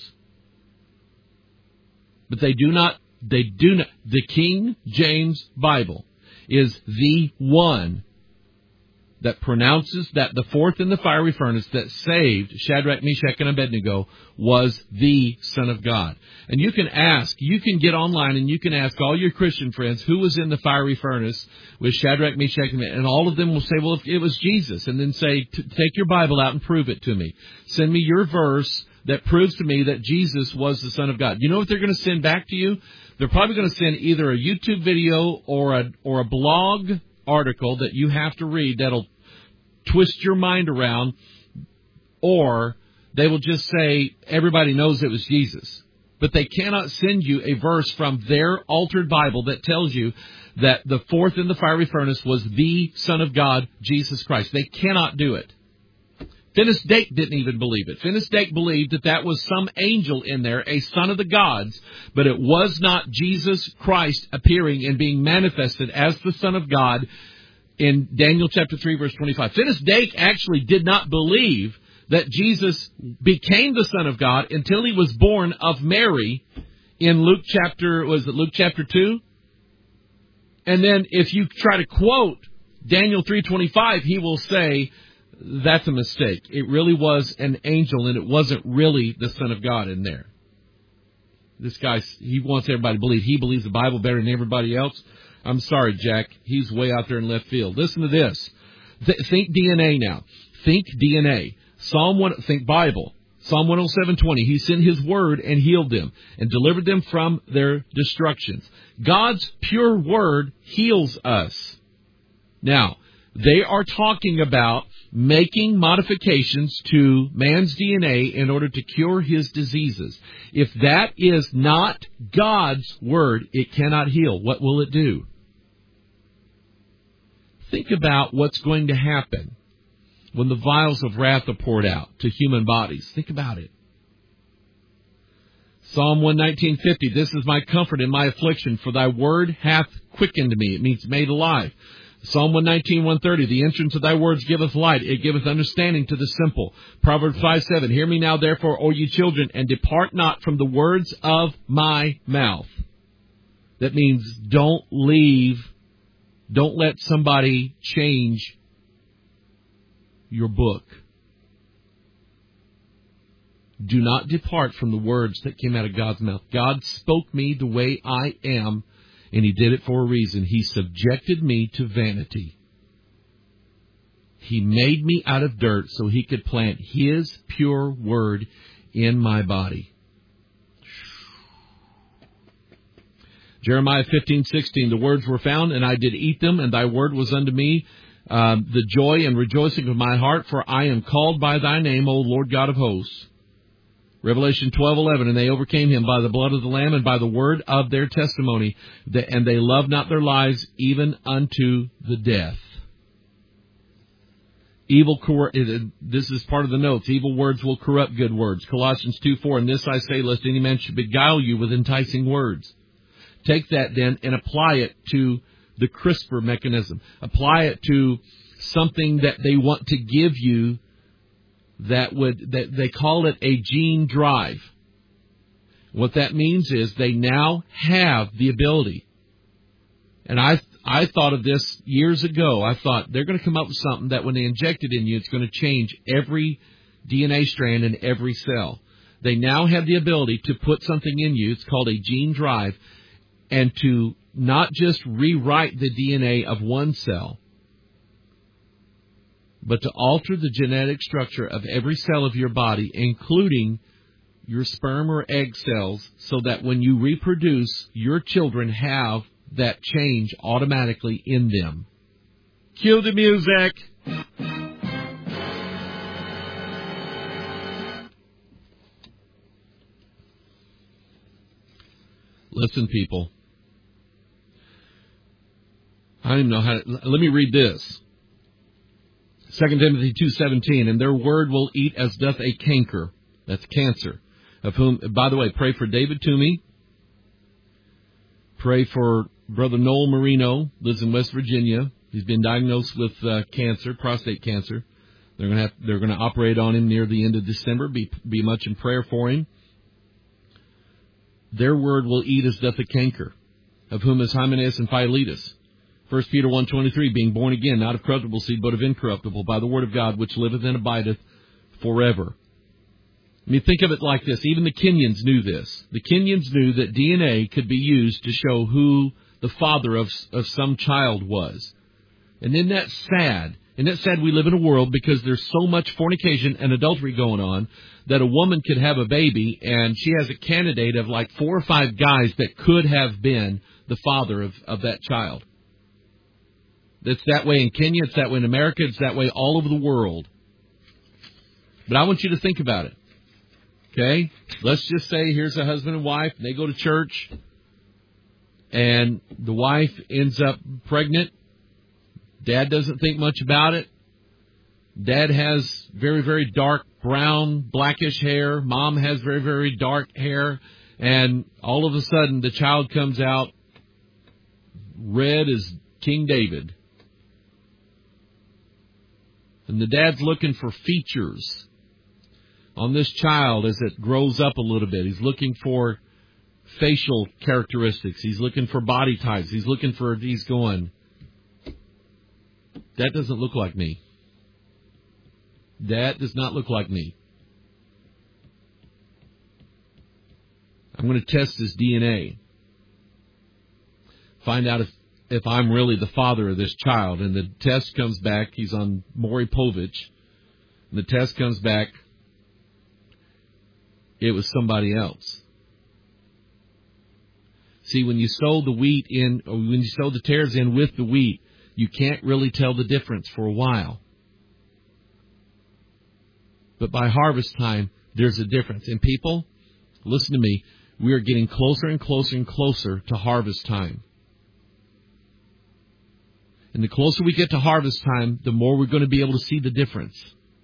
But they do not, they do not, the King James Bible is the one that pronounces that the fourth in the fiery furnace that saved Shadrach, Meshach, and Abednego was the Son of God. And you can ask, you can get online and you can ask all your Christian friends who was in the fiery furnace with Shadrach, Meshach, and Abednego, and all of them will say, well, it was Jesus. And then say, take your Bible out and prove it to me. Send me your verse that proves to me that Jesus was the Son of God. You know what they're going to send back to you? They're probably going to send either a YouTube video or a or a blog article that you have to read that'll twist your mind around, or they will just say everybody knows it was Jesus. But they cannot send you a verse from their altered Bible that tells you that the fourth in the fiery furnace was the Son of God, Jesus Christ. They cannot do it. Finis Dake didn't even believe it. Finis Dake believed that that was some angel in there, a son of the gods, but it was not Jesus Christ appearing and being manifested as the Son of God in Daniel chapter three, verse twenty-five. Finis Dake actually did not believe that Jesus became the Son of God until he was born of Mary in Luke chapter, was it Luke chapter two? And then if you try to quote Daniel three twenty-five, he will say, that's a mistake. It really was an angel, and it wasn't really the Son of God in there. This guy, he wants everybody to believe he believes the Bible better than everybody else. I'm sorry, Jack. He's way out there in left field. Listen to this. Th- think D N A now. Think D N A. Psalm one. Think Bible. Psalm one oh seven twenty. He sent His word and healed them and delivered them from their destructions. God's pure word heals us. Now, they are talking about making modifications to man's D N A in order to cure his diseases. If that is not God's word, it cannot heal. What will it do? Think about what's going to happen when the vials of wrath are poured out to human bodies. Think about it. Psalm one nineteen fifty, this is my comfort in my affliction, for thy word hath quickened me. It means made alive. Psalm one nineteen, one thirty, the entrance of thy words giveth light, it giveth understanding to the simple. Proverbs five seven, hear me now therefore, O ye children, and depart not from the words of my mouth. That means don't leave, don't let somebody change your book. Do not depart from the words that came out of God's mouth. God spoke me the way I am, and He did it for a reason. He subjected me to vanity. He made me out of dirt so he could plant his pure word in my body. Jeremiah fifteen sixteen, the words were found, and I did eat them, and thy word was unto me uh, the joy and rejoicing of my heart, for I am called by thy name, O Lord God of hosts. Revelation twelve eleven, and they overcame him by the blood of the Lamb and by the word of their testimony, and they loved not their lives even unto the death. Evil, this is part of the notes. Evil words will corrupt good words. Colossians two four, and this I say, lest any man should beguile you with enticing words. Take that then and apply it to the CRISPR mechanism. Apply it to something that they want to give you that would, that they call it a gene drive. What that means is they now have the ability. And I I thought of this years ago. I thought they're going to come up with something that when they inject it in you, it's going to change every D N A strand in every cell. They now have the ability to put something in you. It's called a gene drive. And to not just rewrite the D N A of one cell, but to alter the genetic structure of every cell of your body, including your sperm or egg cells, so that when you reproduce, your children have that change automatically in them. Cue the music. Listen, people. I don't even know how to, let me read this. Second Timothy two seventeen, and their word will eat as doth a canker. That's cancer. Of whom, by the way, pray for David Toomey. Pray for Brother Noel Marino, lives in West Virginia. He's been diagnosed with uh, cancer, prostate cancer. They're going to have, they're going to operate on him near the end of December. Be, be much in prayer for him. Their word will eat as doth a canker, of whom is Hymenaeus and Philetus. First Peter one twenty-three, being born again, not of corruptible seed, but of incorruptible, by the word of God, which liveth and abideth forever. I mean, think of it like this. Even the Kenyans knew this. The Kenyans knew that D N A could be used to show who the father of, of some child was. And isn't that sad? Isn't that sad we live in a world because there's so much fornication and adultery going on that a woman could have a baby and she has a candidate of like four or five guys that could have been the father of, of that child. It's that way in Kenya, it's that way in America, it's that way all over the world. But I want you to think about it. Okay? Let's just say here's a husband and wife, and they go to church, and the wife ends up pregnant. Dad doesn't think much about it. Dad has very, very dark brown, blackish hair. Mom has very, very dark hair. And all of a sudden, the child comes out red as King David. And the dad's looking for features on this child as it grows up a little bit. He's looking for facial characteristics. He's looking for body types. He's looking for, he's going, that doesn't look like me. That does not look like me. I'm going to test this D N A. Find out if if I'm really the father of this child. And the test comes back, he's on Maury Povich, and the test comes back, it was somebody else. See, when you sow the wheat in, or when you sow the tares in with the wheat, you can't really tell the difference for a while. But by harvest time, there's a difference. And people, listen to me, we are getting closer and closer and closer to harvest time. And the closer we get to harvest time, the more we're going to be able to see the difference.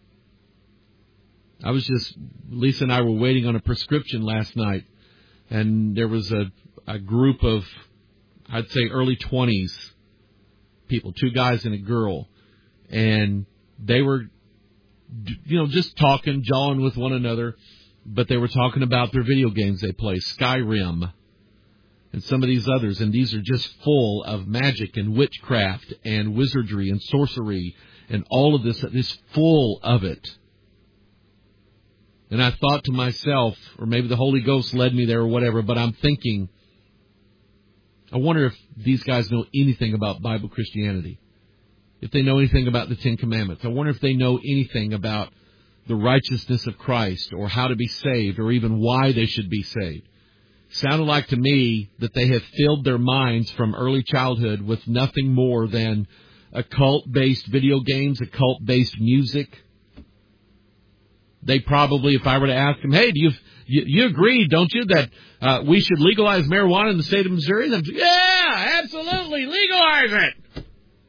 I was just, Lisa and I were waiting on a prescription last night, and there was a, a group of, I'd say early twenties people, two guys and a girl, and they were, you know, just talking, jawing with one another, but they were talking about their video games they play, Skyrim, and some of these others, and these are just full of magic and witchcraft and wizardry and sorcery and all of this, is full of it. And I thought to myself, or maybe the Holy Ghost led me there or whatever, but I'm thinking, I wonder if these guys know anything about Bible Christianity. if they know anything about the Ten Commandments. I wonder if they know anything about the righteousness of Christ or how to be saved or even why they should be saved. Sounded like to me that they have filled their minds from early childhood with nothing more than occult-based video games, occult-based music. They probably, if I were to ask them, hey, do you you, you agree, don't you, that uh, we should legalize marijuana in the state of Missouri? They'd say, yeah, absolutely, legalize it.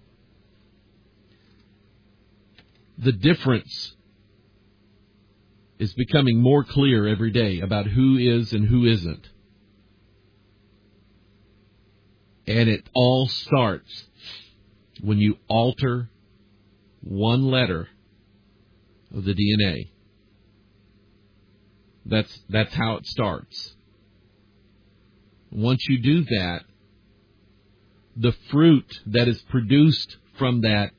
The difference is becoming more clear every day about who is and who isn't. And it all starts when you alter one letter of the D N A. That's that's how it starts. Once you do that, the fruit that is produced from that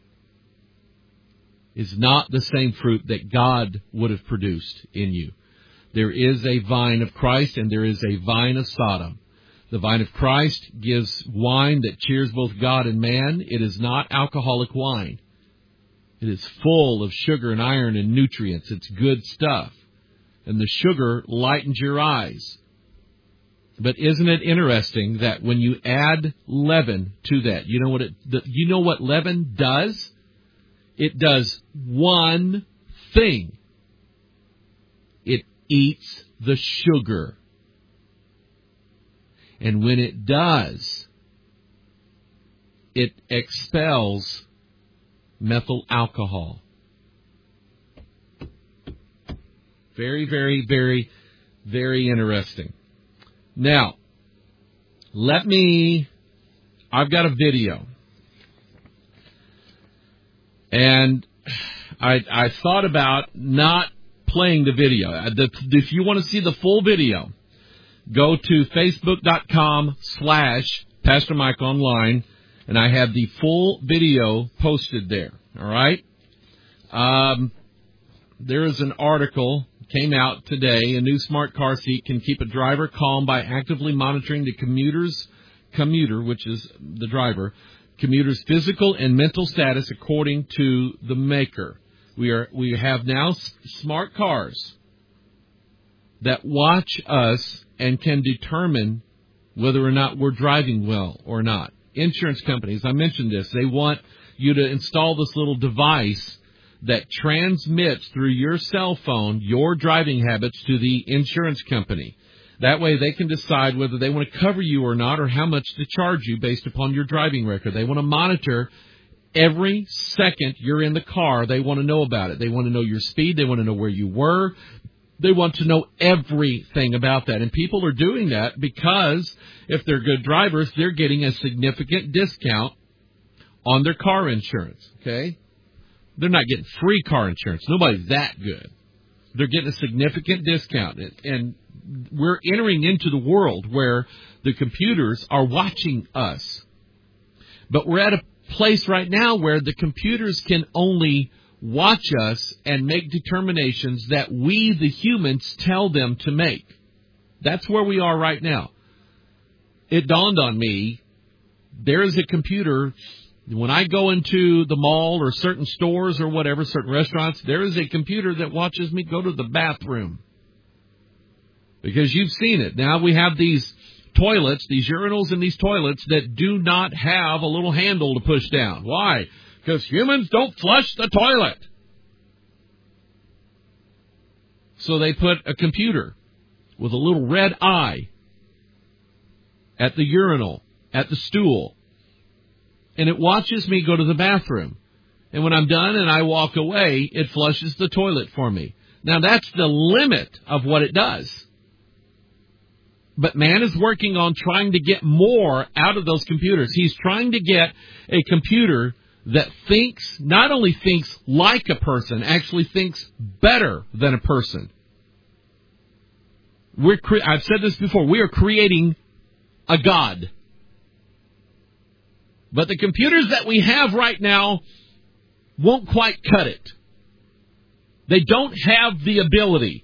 is not the same fruit that God would have produced in you. There is a vine of Christ and there is a vine of Sodom. The vine of Christ gives wine that cheers both God and man. It is not alcoholic wine. It is full of sugar and iron and nutrients. It's good stuff. And the sugar lightens your eyes. But isn't it interesting that when you add leaven to that, you know what it, the, you know what leaven does? It does one thing. It eats the sugar. And when it does, it expels methyl alcohol. Very, very, very, very interesting. Now, let me, I've got a video. And I, I thought about not playing the video. If you want to see the full video, go to facebook.com slash Pastor Mike Online, and I have the full video posted there. All right? Um, there is an article came out today. A new smart car seat can keep a driver calm by actively monitoring the commuter's commuter, which is the driver, commuter's physical and mental status according to the maker. We are we have now smart cars that watch us and can determine whether or not we're driving well or not. Insurance companies, I mentioned this, they want you to install this little device that transmits through your cell phone your driving habits to the insurance company. That way they can decide whether they want to cover you or not or how much to charge you based upon your driving record. They want to monitor every second you're in the car. They want to know about it. They want to know your speed. They want to know where you were. They want to know everything about that. And people are doing that because if they're good drivers, they're getting a significant discount on their car insurance. Okay? They're not getting free car insurance. Nobody's that good. They're getting a significant discount. And we're entering into the world where the computers are watching us. But we're at a place right now where the computers can only watch us and make determinations that we, the humans, tell them to make. That's where we are right now. It dawned on me, there is a computer. When I go into the mall or certain stores or whatever, certain restaurants, there is a computer that watches me go to the bathroom. Because you've seen it. Now we have these toilets, these urinals in these toilets that do not have a little handle to push down. Why? Because humans don't flush the toilet. So they put a computer with a little red eye at the urinal, at the stool. And it watches me go to the bathroom. And when I'm done and I walk away, it flushes the toilet for me. Now that's the limit of what it does. But man is working on trying to get more out of those computers. He's trying to get a computer that thinks, not only thinks like a person, actually thinks better than a person. We're cre- I've said this before. We are creating a God. But the computers that we have right now won't quite cut it. They don't have the ability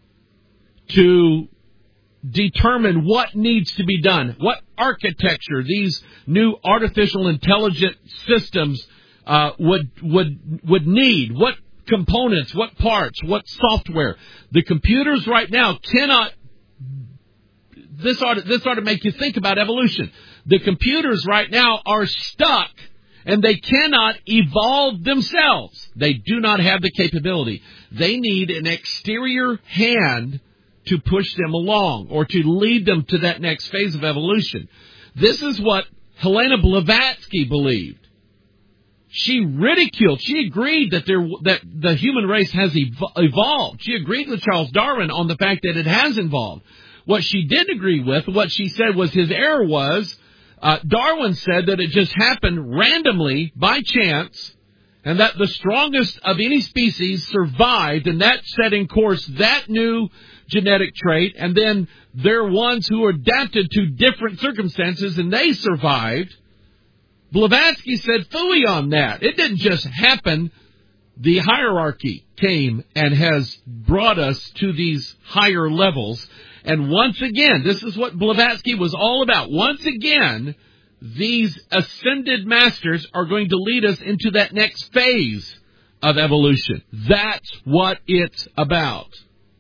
to determine what needs to be done, what architecture these new artificial intelligent systems uh, would would would need, what components, what parts, what software. The computers right now cannot. This ought to, this ought to make you think about evolution. The computers right now are stuck, and they cannot evolve themselves. They do not have the capability. They need an exterior hand to push them along or to lead them to that next phase of evolution. This is what Helena Blavatsky believed. She ridiculed, she agreed that there that the human race has ev- evolved. She agreed with Charles Darwin on the fact that it has evolved. What she did agree with, what she said was his error was, uh, Darwin said that it just happened randomly, by chance, and that the strongest of any species survived, and that set in course that new genetic trait, and then there are ones who are adapted to different circumstances, and they survived. Blavatsky said, phooey on that. It didn't just happen. The hierarchy came and has brought us to these higher levels. And once again, this is what Blavatsky was all about. Once again, these ascended masters are going to lead us into that next phase of evolution. That's what it's about.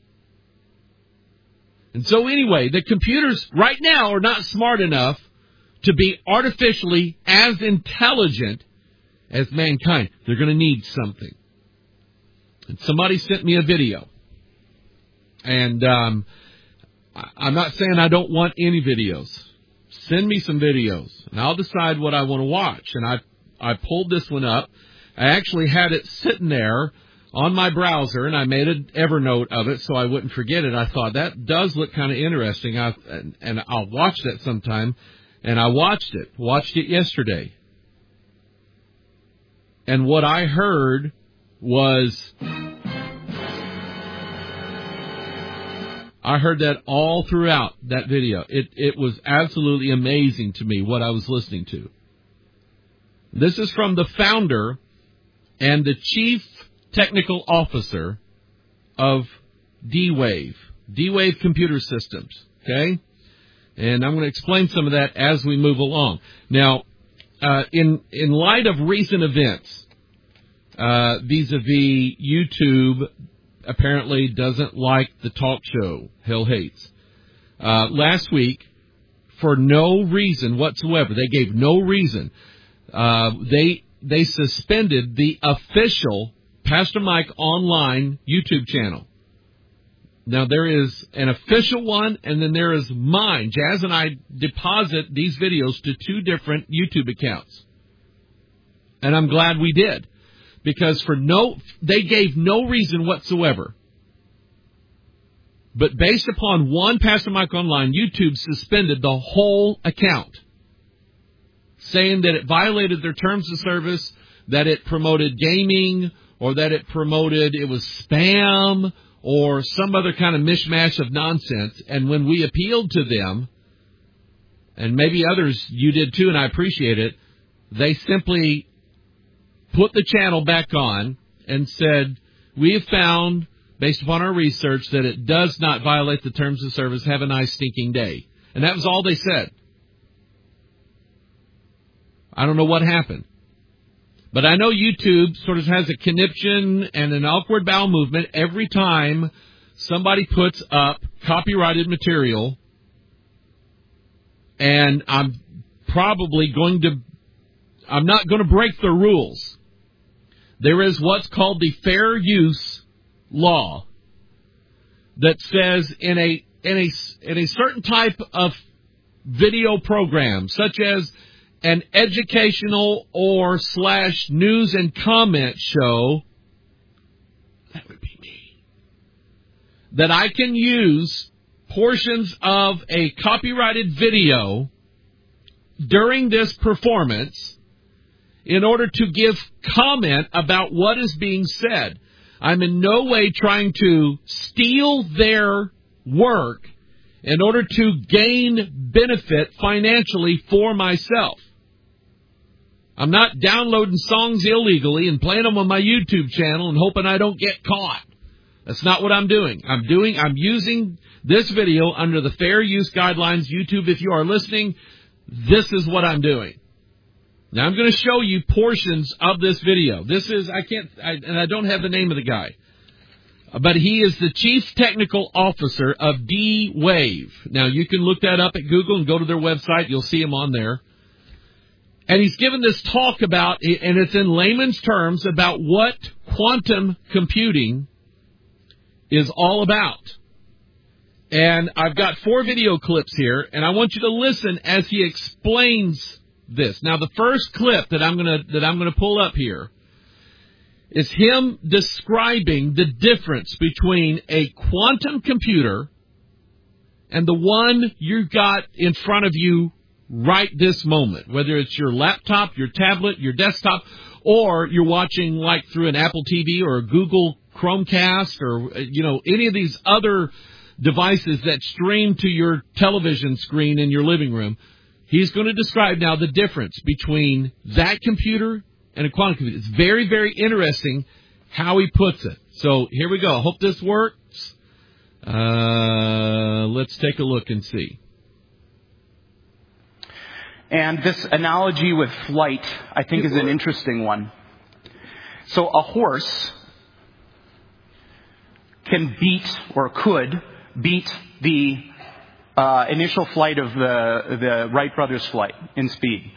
And so anyway, the computers right now are not smart enough to be artificially as intelligent as mankind. They're going to need something. And somebody sent me a video. And um, I'm not saying I don't want any videos. Send me some videos, and I'll decide what I want to watch. And I I pulled this one up. I actually had it sitting there on my browser, and I made an Evernote of it so I wouldn't forget it. I thought, that does look kind of interesting, I, and, and I'll watch that sometime. And I watched it, watched it yesterday. And what I heard was, I heard that all throughout that video. It it was absolutely amazing to me what I was listening to. This is from the founder and the chief technical officer of D-Wave, D-Wave Computer Systems, okay? And I'm going to explain some of that as we move along. Now, uh, in in light of recent events, uh, vis-a-vis YouTube apparently doesn't like the talk show Hell Hates. Uh, last week, for no reason whatsoever, they gave no reason, uh, they they suspended the official Pastor Mike Online YouTube channel. Now, there is an official one, and then there is mine. Jazz and I deposit these videos to two different YouTube accounts. And I'm glad we did. Because for no, they gave no reason whatsoever. But based upon one Pastor Mike Online, YouTube suspended the whole account, saying that it violated their terms of service, that it promoted gaming, or that it promoted, it was spam, or some other kind of mishmash of nonsense. And when we appealed to them, and maybe others, you did too, and I appreciate it, they simply put the channel back on and said, we have found, based upon our research, that it does not violate the terms of service. Have a nice stinking day. And that was all they said. I don't know what happened. But I know YouTube sort of has a conniption and an awkward bowel movement every time somebody puts up copyrighted material. And I'm probably going to, I'm not going to break the rules. There is what's called the fair use law that says in a in a in a certain type of video program, such as an educational or slash news and comment show, that would be me, that I can use portions of a copyrighted video during this performance in order to give comment about what is being said. I'm in no way trying to steal their work in order to gain benefit financially for myself. I'm not downloading songs illegally and playing them on my YouTube channel and hoping I don't get caught. That's not what I'm doing. I'm doing, I'm using this video under the fair use guidelines. YouTube, if you are listening, this is what I'm doing. Now, I'm going to show you portions of this video. This is, I can't, I, and I don't have the name of the guy. But he is the Chief Technical Officer of D-Wave. Now, you can look that up at Google and go to their website. You'll see him on there. And he's given this talk about, and it's in layman's terms, about what quantum computing is all about. And I've got four video clips here, and I want you to listen as he explains this. Now, the first clip that I'm gonna that I'm gonna pull up here is him describing the difference between a quantum computer and the one you've got in front of you right this moment, whether it's your laptop, your tablet, your desktop, or you're watching like through an Apple T V or a Google Chromecast or, you know, any of these other devices that stream to your television screen in your living room. He's going to describe now the difference between that computer and a quantum computer. It's very, very interesting how he puts it. So here we go. Hope this works. Uh, let's take a look and see. And this analogy with flight, I think, is an interesting one. So a horse can beat, or could beat, the uh, initial flight of the, the Wright brothers' flight in speed.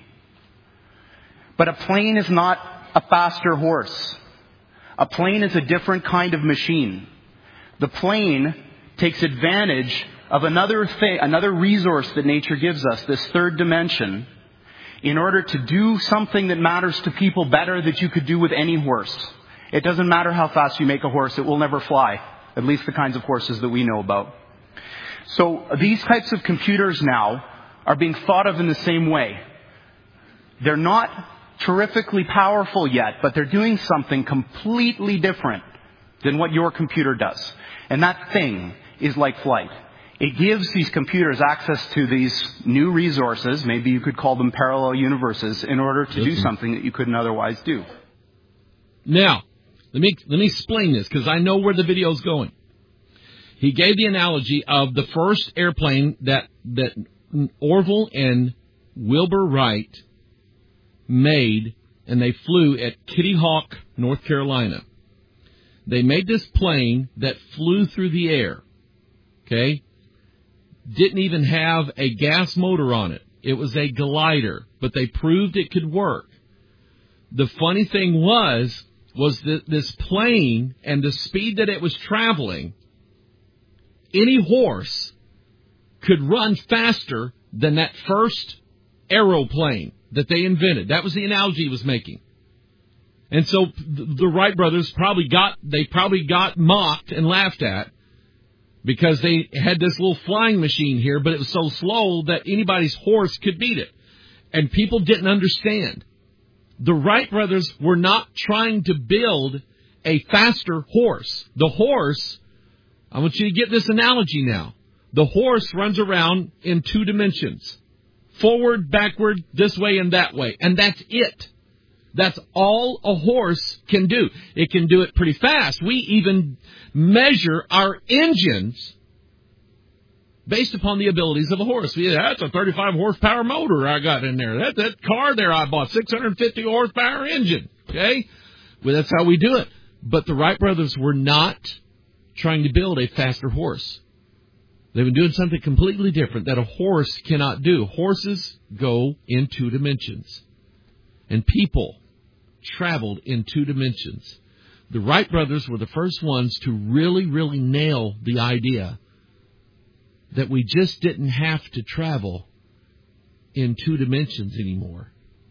But a plane is not a faster horse. A plane is a different kind of machine. The plane takes advantage of another thing, another resource that nature gives us, this third dimension, in order to do something that matters to people better than you could do with any horse. It doesn't matter how fast you make a horse, it will never fly. At least the kinds of horses that we know about. So these types of computers now are being thought of in the same way. They're not terrifically powerful yet, but they're doing something completely different than what your computer does. And that thing is like flight. It gives these computers access to these new resources, maybe you could call them parallel universes, in order to do something that you couldn't otherwise do. Now, let me let me explain this, because I know where the video is going. He gave the analogy of the first airplane that, that Orville and Wilbur Wright made, and they flew at Kitty Hawk, North Carolina. They made this plane that flew through the air, okay? Didn't even have a gas motor on it. It was a glider, but they proved it could work. The funny thing was, was that this plane and the speed that it was traveling, any horse could run faster than that first aeroplane that they invented. That was the analogy he was making. And so the Wright brothers probably got, they probably got mocked and laughed at because they had this little flying machine here, but it was so slow that anybody's horse could beat it. And people didn't understand. The Wright brothers were not trying to build a faster horse. The horse, I want you to get this analogy now. The horse runs around in two dimensions. Forward, backward, this way and that way. And that's it. That's all a horse can do. It can do it pretty fast. We even measure our engines based upon the abilities of a horse. Yeah, that's a thirty-five horsepower motor I got in there. That that car there I bought, six hundred fifty horsepower engine. Okay? Well, that's how we do it. But the Wright brothers were not trying to build a faster horse. They've been doing something completely different that a horse cannot do. Horses go in two dimensions. And people traveled in two dimensions. The Wright brothers were the first ones to really, really nail the idea that we just didn't have to travel in two dimensions anymore.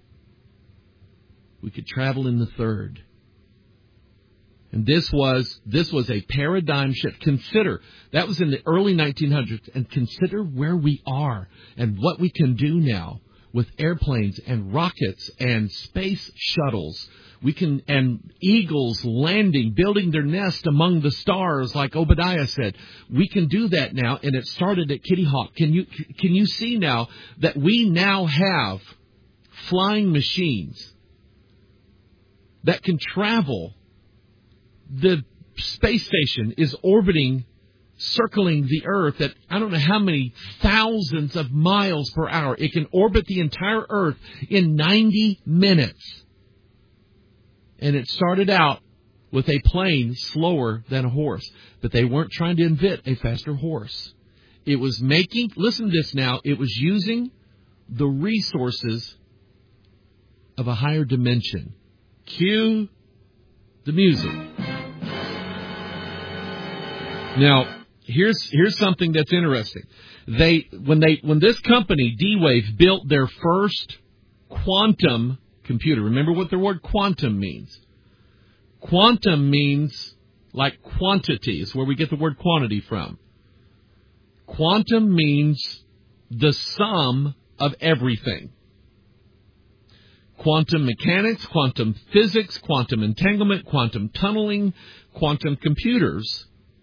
We could travel in the third. And this was this was a paradigm shift. Consider, that was in the early nineteen hundreds, and consider where we are and what we can do now with airplanes and rockets and space shuttles. We can, and eagles landing, building their nest among the stars, like Obadiah said. We can do that now, and it started at Kitty Hawk. Can you can you see now that we now have flying machines that can travel? The space station is orbiting circling the Earth at I don't know how many thousands of miles per hour. It can orbit the entire Earth in ninety minutes. And it started out with a plane slower than a horse. But they weren't trying to invent a faster horse. It was making, listen to this now, it was using the resources of a higher dimension. Cue the music. Now, here's here's something that's interesting. They when they when this company D-Wave built their first quantum computer. Remember what the word quantum means. Quantum means like quantity, is where we get the word quantity from. Quantum means the sum of everything. Quantum mechanics, quantum physics, quantum entanglement, quantum tunneling, quantum computers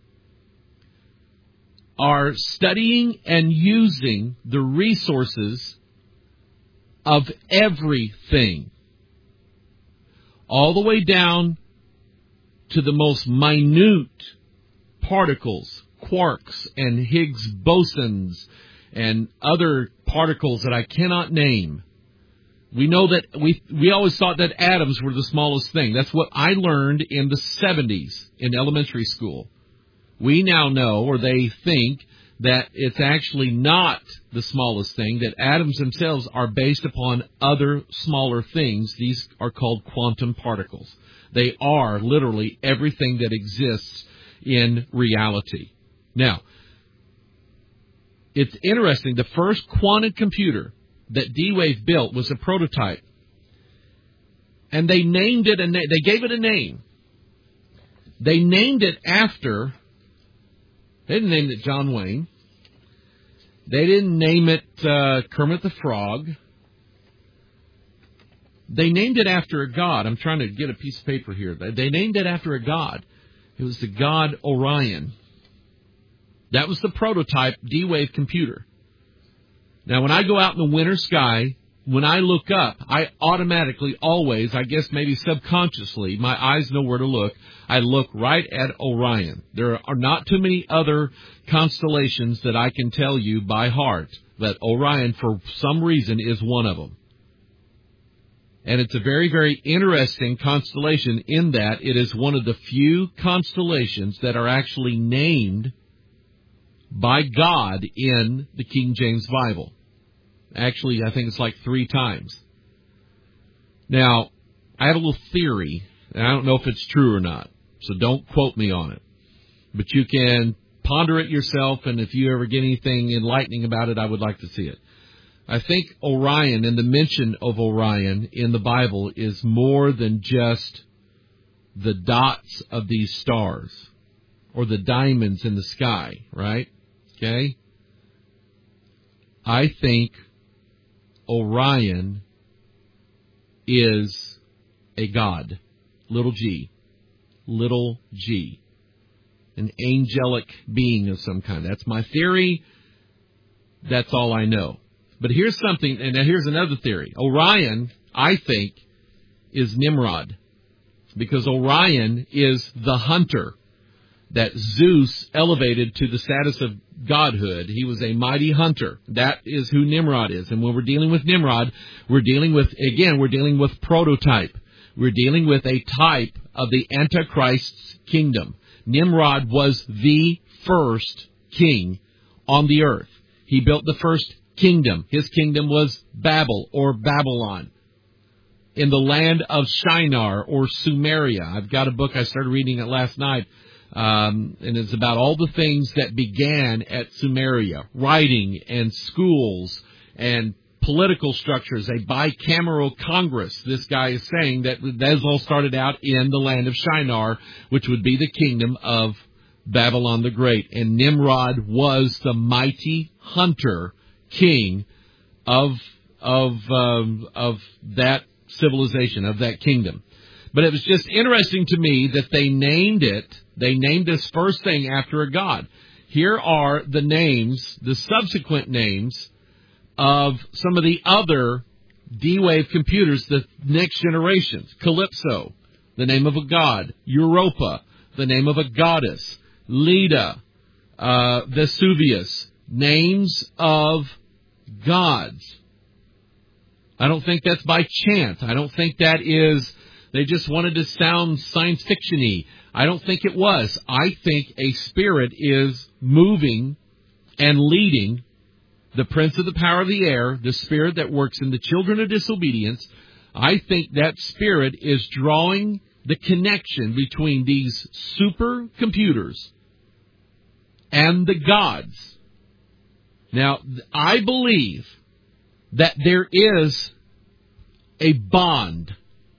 are studying and using the resources of everything, all the way down to the most minute particles, quarks and Higgs bosons and other particles that I cannot name. We know that we we always thought that atoms were the smallest thing. That's what I learned in the seventies in elementary school. We now know, or they think, that it's actually not the smallest thing, that atoms themselves are based upon other smaller things. These are called quantum particles. They are literally everything that exists in reality. Now, it's interesting. The first quantum computer that D-Wave built was a prototype. And they named it, and they gave it a name. They named it after... They didn't name it John Wayne. They didn't name it uh, Kermit the Frog. They named it after a god. I'm trying to get a piece of paper here. They named it after a god. It was the god Orion. That was the prototype D-Wave computer. Now, when I go out in the winter sky, when I look up, I automatically, always, I guess maybe subconsciously, my eyes know where to look. I look right at Orion. There are not too many other constellations that I can tell you by heart, but Orion, for some reason, is one of them. And it's a very, very interesting constellation in that it is one of the few constellations that are actually named by God in the King James Bible. Actually, I think it's like three times. Now, I have a little theory, and I don't know if it's true or not, so don't quote me on it. But you can ponder it yourself, and if you ever get anything enlightening about it, I would like to see it. I think Orion, and the mention of Orion in the Bible, is more than just the dots of these stars, or the diamonds in the sky, right? Okay? I think Orion is a god. Little g. Little g. An angelic being of some kind. That's my theory. That's all I know. But here's something, and here's another theory. Orion, I think, is Nimrod. Because Orion is the hunter that Zeus elevated to the status of godhood. He was a mighty hunter. That is who Nimrod is. And when we're dealing with Nimrod, we're dealing with, again, we're dealing with prototype. We're dealing with a type of the Antichrist's kingdom. Nimrod was the first king on the earth. He built the first kingdom. His kingdom was Babel or Babylon in the land of Shinar or Sumeria. I've got a book, I started reading it last night. Um, and it's about all the things that began at Sumeria, writing and schools and political structures, a bicameral Congress. This guy is saying that that all started out in the land of Shinar, which would be the kingdom of Babylon the Great. And Nimrod was the mighty hunter king of of um, of that civilization, of that kingdom. But it was just interesting to me that they named it, they named this first thing after a god. Here are the names, the subsequent names of some of the other D-Wave computers, the next generations. Calypso, the name of a god. Europa, the name of a goddess. Leda, uh, Vesuvius, names of gods. I don't think that's by chance. I don't think that is, they just wanted to sound science fiction-y. I don't think it was. I think a spirit is moving and leading the prince of the power of the air, the spirit that works in the children of disobedience. I think that spirit is drawing the connection between these supercomputers and the gods. Now, I believe that there is a bond.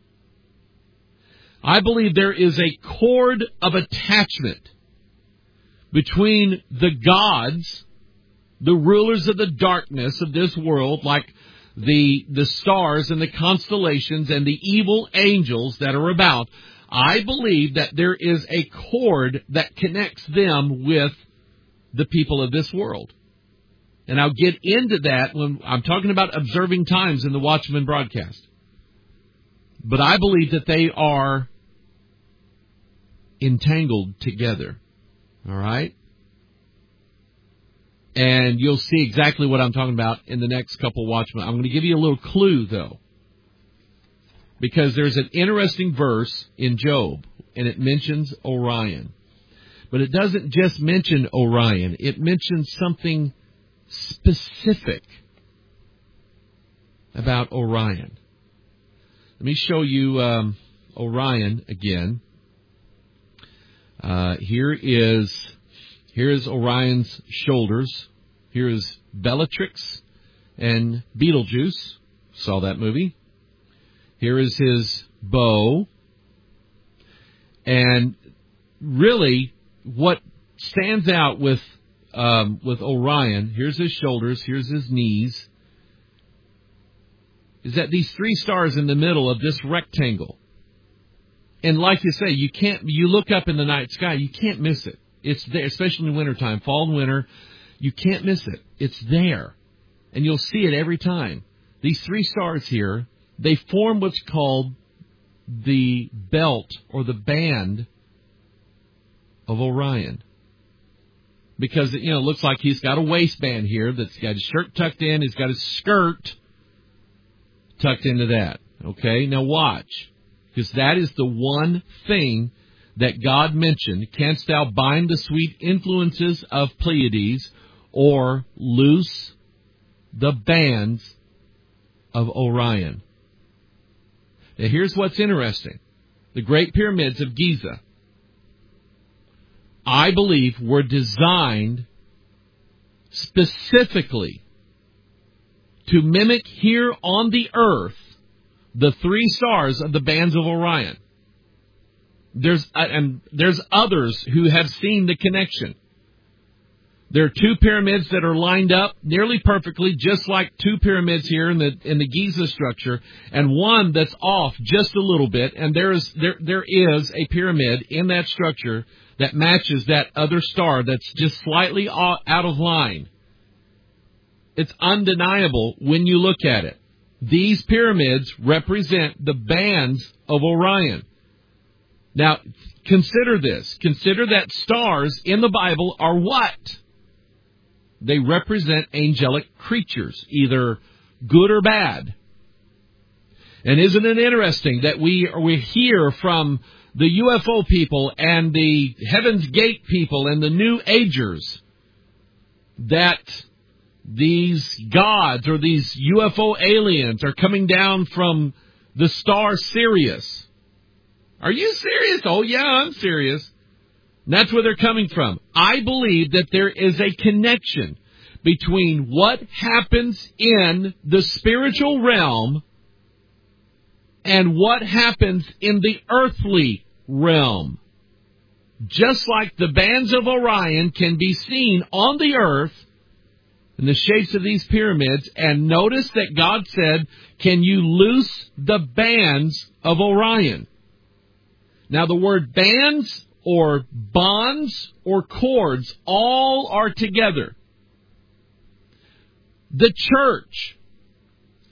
I believe there is a cord of attachment between the gods, the rulers of the darkness of this world, like the the stars and the constellations and the evil angels that are about. I believe that there is a cord that connects them with the people of this world. And I'll get into that when I'm talking about observing times in the Watchman broadcast. But I believe that they are entangled together. All right? And you'll see exactly what I'm talking about in the next couple Watchmen. I'm going to give you a little clue, though. Because there's an interesting verse in Job, and it mentions Orion. But it doesn't just mention Orion. It mentions something specific about Orion. Let me show you um, Orion again. Uh, here is here is Orion's shoulders. Here is Bellatrix and Beetlejuice. Saw that movie. Here is his bow. And really, what stands out with um, with Orion, here's his shoulders, here's his knees, is that these three stars in the middle of this rectangle. And like you say, you can't. You look up in the night sky, you can't miss it. It's there, especially in wintertime, fall and winter. You can't miss it. It's there. And you'll see it every time. These three stars here, they form what's called the belt or the band of Orion. Because, you know, it looks like he's got a waistband here that's got his shirt tucked in. He's got his skirt tucked into that. Okay, now watch. Because that is the one thing that God mentioned. Canst thou bind the sweet influences of Pleiades or loose the bands of Orion? Now here's what's interesting. The Great Pyramids of Giza, I believe, were designed specifically to mimic here on the earth the three stars of the bands of Orion. There's uh, and there's others who have seen the connection. There are two pyramids that are lined up nearly perfectly, just like two pyramids here in the in the Giza structure, and one that's off just a little bit. And there is there there is a pyramid in that structure that matches that other star that's just slightly out of line. It's undeniable when you look at it. These pyramids represent the bands of Orion. Now, consider this. Consider that stars in the Bible are what? They represent angelic creatures, either good or bad. And isn't it interesting that we we hear from the U F O people and the Heaven's Gate people and the New Agers that these gods or these U F O aliens are coming down from the star Sirius? Are you serious? Oh, yeah, I'm serious. And that's where they're coming from. I believe that there is a connection between what happens in the spiritual realm and what happens in the earthly realm. Just like the bands of Orion can be seen on the earth in the shapes of these pyramids, and notice that God said, can you loose the bands of Orion? Now the word bands or bonds or cords all are together. The church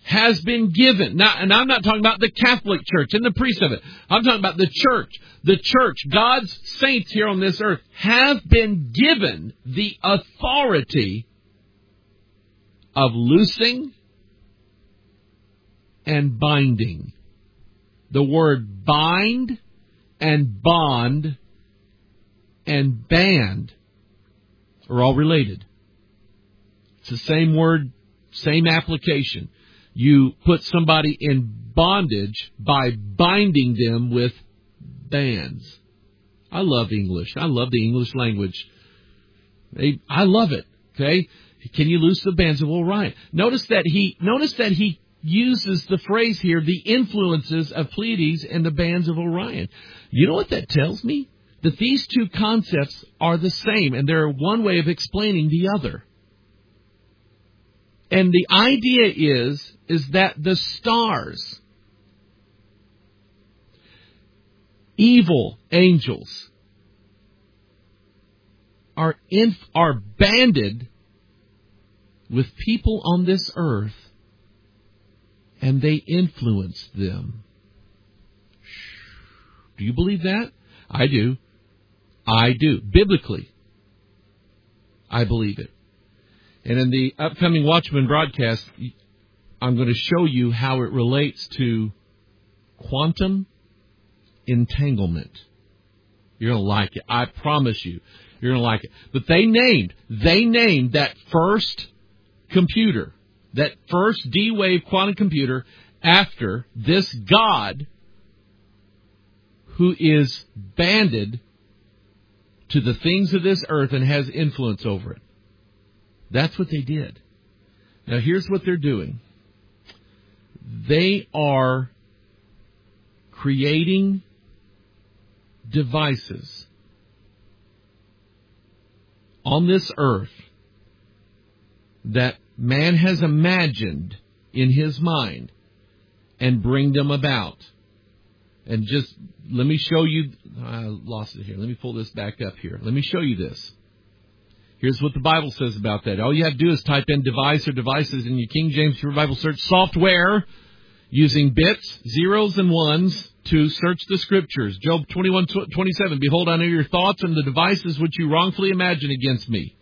has been given. Now, and I'm not talking about the Catholic Church and the priests of it. I'm talking about the church. The church, God's saints here on this earth, have been given the authority of loosing and binding. The word bind and bond and band are all related. It's the same word, same application. You put somebody in bondage by binding them with bands. I love English. I love the English language. They, I love it. Okay? Can you loose the bands of Orion? Notice that he, notice that he uses the phrase here, the influences of Pleiades and the bands of Orion. You know what that tells me? That these two concepts are the same, and they're one way of explaining the other. And the idea is, is that the stars, evil angels, are in, are banded with people on this earth, and they influence them. Do you believe that? I do. I do. Biblically, I believe it. And in the upcoming Watchman broadcast, I'm going to show you how it relates to quantum entanglement. You're going to like it. I promise you. You're going to like it. But they named, they named that first computer, that first D-Wave quantum computer, after this God who is banded to the things of this earth and has influence over it. That's what they did. Now, here's what they're doing. They are creating devices on this earth that man has imagined in his mind and bring them about. And just, let me show you, I lost it here. Let me pull this back up here. Let me show you this. Here's what the Bible says about that. All you have to do is type in device or devices in your King James Pure Bible search software using bits, zeros, and ones to search the Scriptures. Job twenty-one twenty-seven, behold, I know your thoughts and the devices which you wrongfully imagine against me.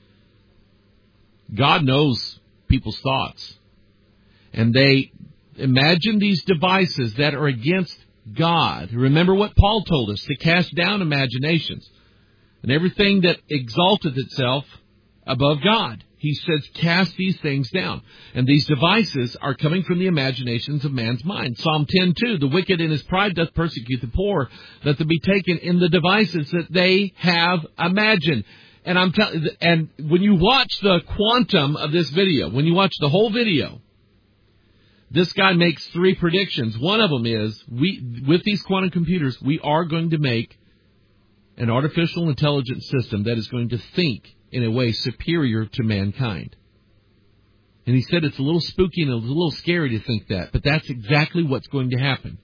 God knows people's thoughts. And they imagine these devices that are against God. Remember what Paul told us, to cast down imaginations and everything that exalteth itself above God. He says, cast these things down. And these devices are coming from the imaginations of man's mind. Psalm ten two, the wicked in his pride doth persecute the poor, that they be taken in the devices that they have imagined. And I'm telling, and when you watch the quantum of this video, when you watch the whole video, this guy makes three predictions. One of them is, we, with these quantum computers, we are going to make an artificial intelligence system that is going to think in a way superior to mankind. And he said it's a little spooky and a little scary to think that, but that's exactly what's going to happen.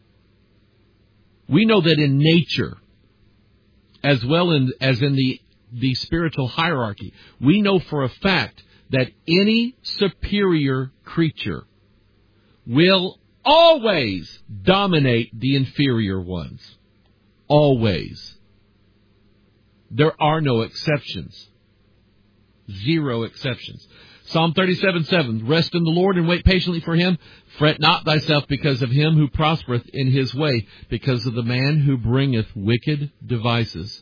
We know that in nature, as well in, as in the, the spiritual hierarchy, we know for a fact that any superior creature will always dominate the inferior ones. Always. There are no exceptions. Zero exceptions. Psalm thirty-seven seven, rest in the Lord and wait patiently for him. Fret not thyself because of him who prospereth in his way, because of the man who bringeth wicked devices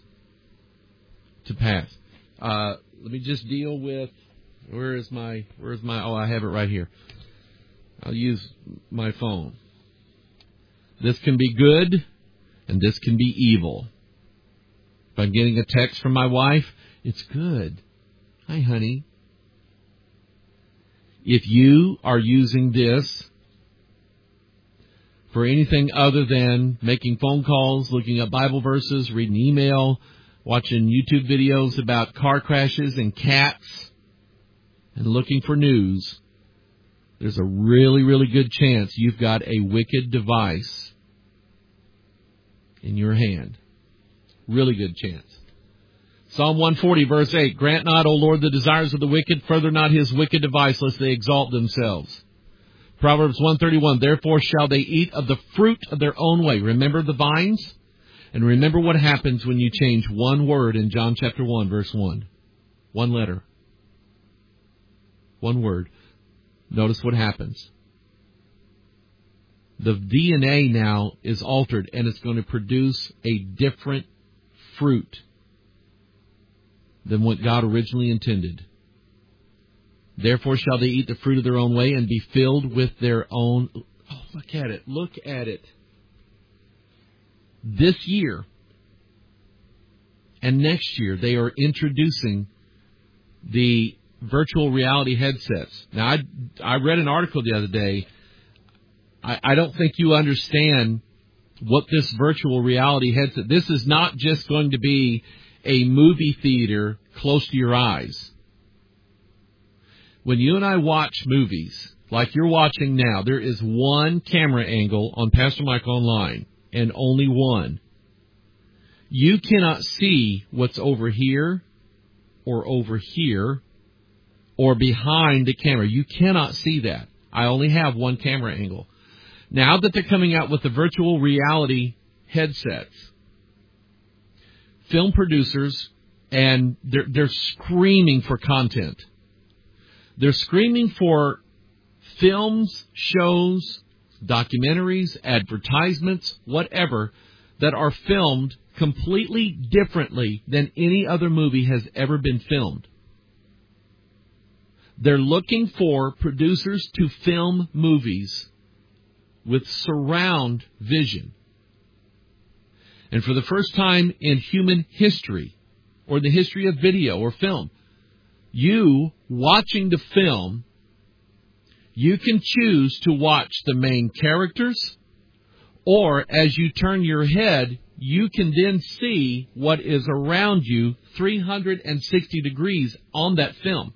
to pass. Uh, let me just deal with, where is my, where is my, oh, I have it right here. I'll use my phone. This can be good, and this can be evil. If I'm getting a text from my wife, it's good. Hi, honey. If you are using this for anything other than making phone calls, looking up Bible verses, reading email, watching YouTube videos about car crashes and cats, and looking for news, there's a really, really good chance you've got a wicked device in your hand. Really good chance. Psalm one forty, verse eight, grant not, O Lord, the desires of the wicked, further not his wicked device, lest they exalt themselves. Proverbs one thirty-one, therefore shall they eat of the fruit of their own way. Remember the vines? And remember what happens when you change one word in John chapter one, verse one. One letter. One word. Notice what happens. The D N A now is altered, and it's going to produce a different fruit than what God originally intended. Therefore shall they eat the fruit of their own way and be filled with their own... Oh, look at it. Look at it. This year and next year, they are introducing the virtual reality headsets. Now, I, I read an article the other day. I, I don't think you understand what this virtual reality headset... This is not just going to be a movie theater close to your eyes. When you and I watch movies, like you're watching now, there is one camera angle on Pastor Mike Online, and only one. You cannot see what's over here, or over here, or behind the camera. You cannot see that. I only have one camera angle. Now that they're coming out with the virtual reality headsets, film producers, and they're, they're screaming for content. They're screaming for films, shows, documentaries, advertisements, whatever, that are filmed completely differently than any other movie has ever been filmed. They're looking for producers to film movies with surround vision. And for the first time in human history, or the history of video or film, you watching the film, you can choose to watch the main characters, or as you turn your head, you can then see what is around you three hundred sixty degrees on that film.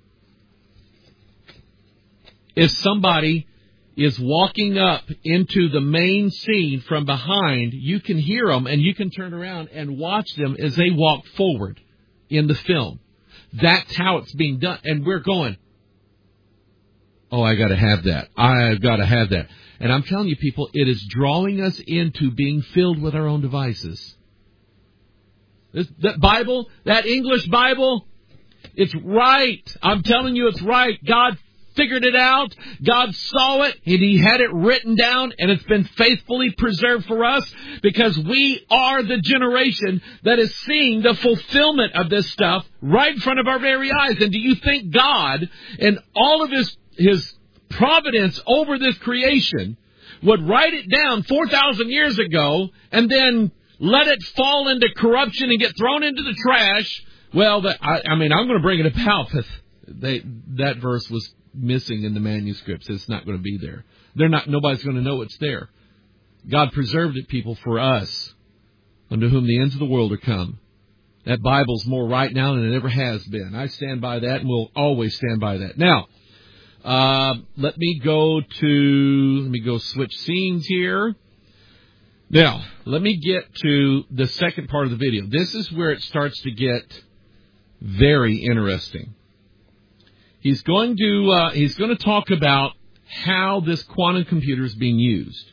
If somebody is walking up into the main scene from behind, you can hear them and you can turn around and watch them as they walk forward in the film. That's how it's being done. And we're going, oh, I got to have that. I've got to have that. And I'm telling you, people, it is drawing us into being filled with our own devices. This, that Bible, that English Bible, it's right. I'm telling you, it's right. God figured it out. God saw it, and He had it written down, and it's been faithfully preserved for us because we are the generation that is seeing the fulfillment of this stuff right in front of our very eyes. And do you think God, and all of His, His providence over this creation, would write it down four thousand years ago and then let it fall into corruption and get thrown into the trash? Well, the, I, I mean, I'm going to bring it about, but they, that verse was missing in the manuscripts. It's not going to be there. They're not. Nobody's going to know it's there. God preserved it, people, for us, unto whom the ends of the world are come. That Bible's more right now than it ever has been. I stand by that, and will always stand by that. Now, uh, let me go to. Let me go switch scenes here. Now, let me get to the second part of the video. This is where it starts to get very interesting. He's going to uh, he's going to talk about how this quantum computer is being used.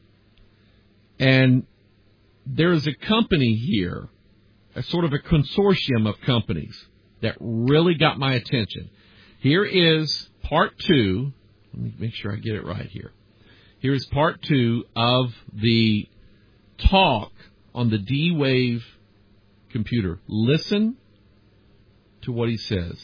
And there is a company here, a sort of a consortium of companies that really got my attention. Here is part two. Let me make sure I get it right here. Here is part two of the talk on the D-Wave computer. Listen to what he says.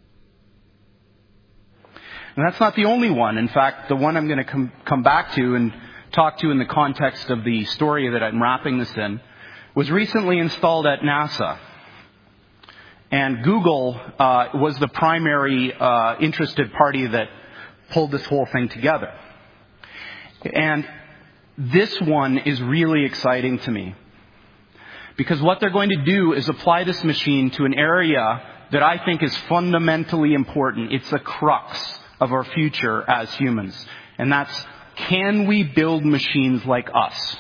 And that's not the only one. In fact, the one I'm going to come, come back to and talk to in the context of the story that I'm wrapping this in was recently installed at NASA. And Google uh, was the primary uh, interested party that pulled this whole thing together. And this one is really exciting to me, because what they're going to do is apply this machine to an area that I think is fundamentally important. It's the crux of our future as humans. And that's, can we build machines like us?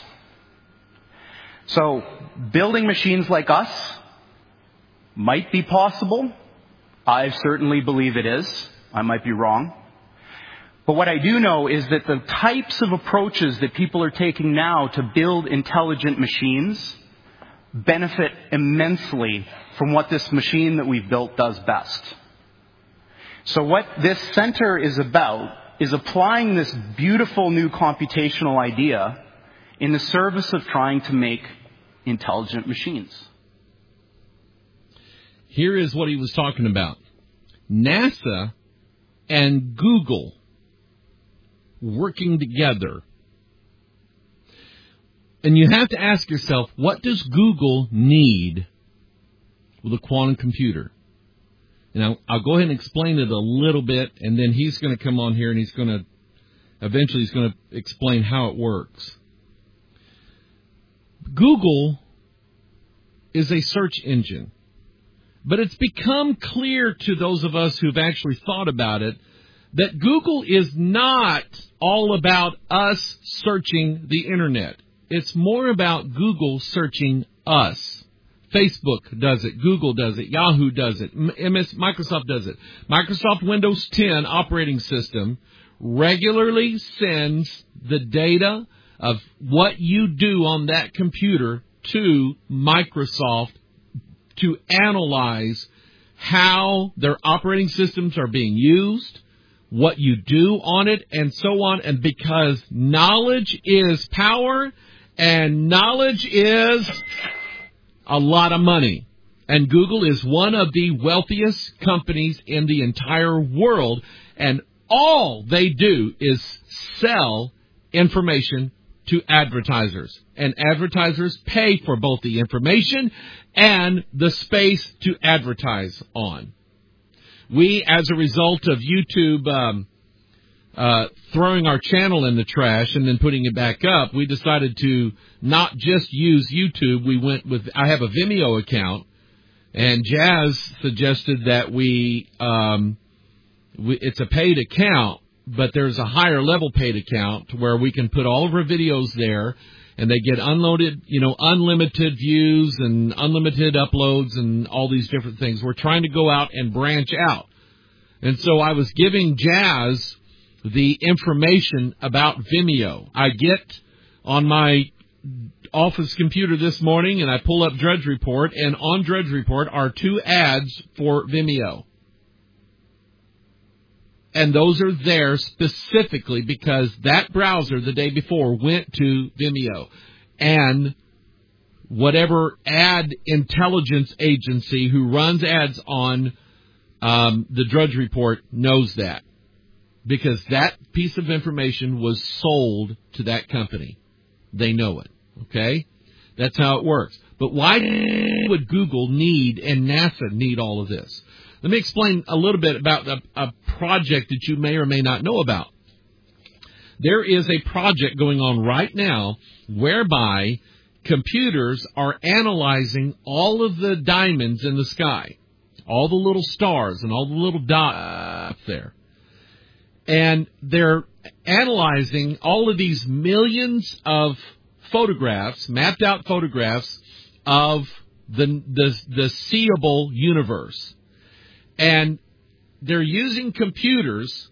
So, building machines like us might be possible. I certainly believe it is. I might be wrong. But what I do know is that the types of approaches that people are taking now to build intelligent machines benefit immensely from what this machine that we've built does best. So what this center is about is applying this beautiful new computational idea in the service of trying to make intelligent machines. Here is what he was talking about. NASA and Google working together. And you have to ask yourself, what does Google need with a quantum computer? And I'll, I'll go ahead and explain it a little bit, and then he's going to come on here and he's going to, eventually he's going to explain how it works. Google is a search engine, but it's become clear to those of us who've actually thought about it that Google is not all about us searching the internet. It's more about Google searching us. Facebook does it. Google does it. Yahoo does it. M S, Microsoft does it. Microsoft Windows ten operating system regularly sends the data of what you do on that computer to Microsoft to analyze how their operating systems are being used, what you do on it, and so on. And because knowledge is power, and knowledge is a lot of money. And Google is one of the wealthiest companies in the entire world. And all they do is sell information to advertisers. And advertisers pay for both the information and the space to advertise on. We, as a result of YouTube um, uh, throwing our channel in the trash and then putting it back up, we decided to not just use YouTube. We went with, I have a Vimeo account, and Jazz suggested that we, um, we it's a paid account, but there's a higher level paid account where we can put all of our videos there, and they get unloaded, you know, unlimited views and unlimited uploads and all these different things. We're trying to go out and branch out. And so I was giving Jazz the information about Vimeo. I get on my office computer this morning and I pull up Drudge Report, and on Drudge Report are two ads for Vimeo. And those are there specifically because that browser the day before went to Vimeo. And whatever ad intelligence agency who runs ads on um, the Drudge Report knows that. Because that piece of information was sold to that company. They know it. Okay? That's how it works. But why would Google need and NASA need all of this? Let me explain a little bit about a, a project that you may or may not know about. There is a project going on right now whereby computers are analyzing all of the diamonds in the sky, all the little stars and all the little dots up there. And they're analyzing all of these millions of photographs, mapped out photographs of the, the, the seeable universe. And they're using computers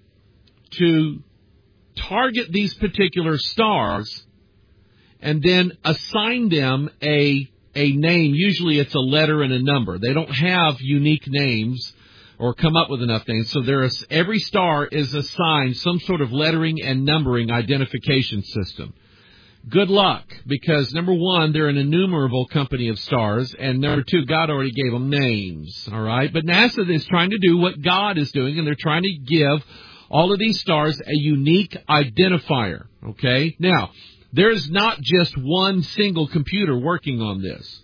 to target these particular stars and then assign them a, a name. Usually it's a letter and a number. They don't have unique names or come up with enough names. So there is, every star is assigned some sort of lettering and numbering identification system. Good luck, because number one, they're an innumerable company of stars, and number two, God already gave them names, all right? But NASA is trying to do what God is doing, and they're trying to give all of these stars a unique identifier, okay? Now, there's not just one single computer working on this.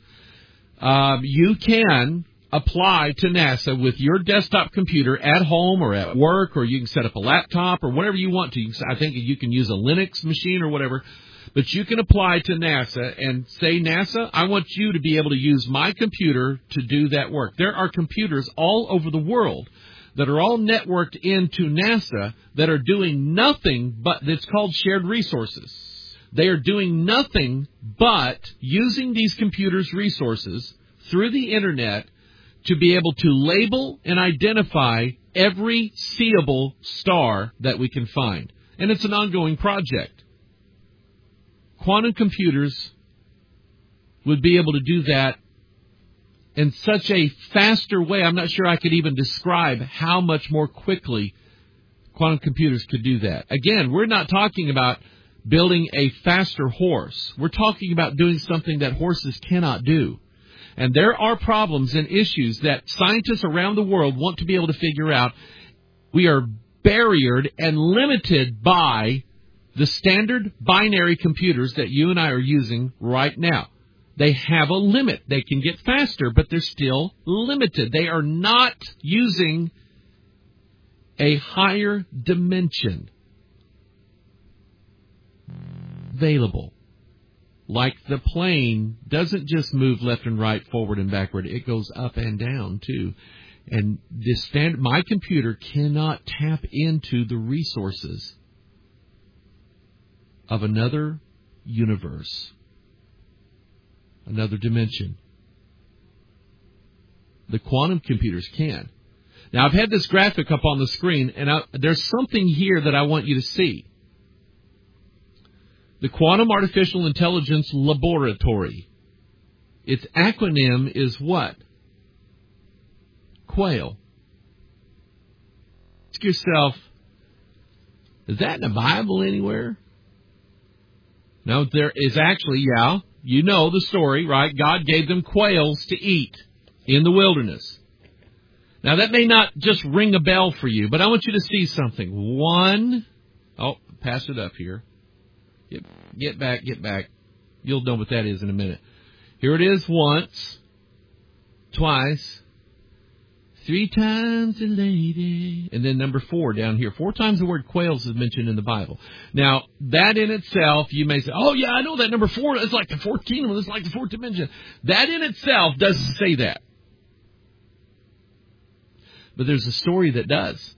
Um, you can apply to NASA with your desktop computer at home or at work, or you can set up a laptop or whatever you want to. You can, I think you can use a Linux machine or whatever. But you can apply to NASA and say, NASA, I want you to be able to use my computer to do that work. There are computers all over the world that are all networked into NASA that are doing nothing but, it's called shared resources. They are doing nothing but using these computers' resources through the Internet to be able to label and identify every seeable star that we can find. And it's an ongoing project. Quantum computers would be able to do that in such a faster way. I'm not sure I could even describe how much more quickly quantum computers could do that. Again, we're not talking about building a faster horse. We're talking about doing something that horses cannot do. And there are problems and issues that scientists around the world want to be able to figure out. We are barriered and limited by the standard binary computers that you and I are using right now. They have a limit. They can get faster, but they're still limited. They are not using a higher dimension available. Like the plane doesn't just move left and right, forward and backward. It goes up and down, too. And this standard, my computer cannot tap into the resources of another universe, another dimension. The quantum computers can. Now, I've had this graphic up on the screen, and I, there's something here that I want you to see. The Quantum Artificial Intelligence Laboratory. Its acronym is what? QUAIL. Ask yourself, is that in the Bible anywhere? No, there is actually, yeah, you know the story, right? God gave them quails to eat in the wilderness. Now, that may not just ring a bell for you, but I want you to see something. One, oh, pass it up here. Get, get back, get back. You'll know what that is in a minute. Here it is once, twice, three times a lady, and then number four down here. Four times the word quails is mentioned in the Bible. Now, that in itself, you may say, oh, yeah, I know that number four is like the fourth kingdom. It's like the fourth dimension. That in itself doesn't say that. But there's a story that does.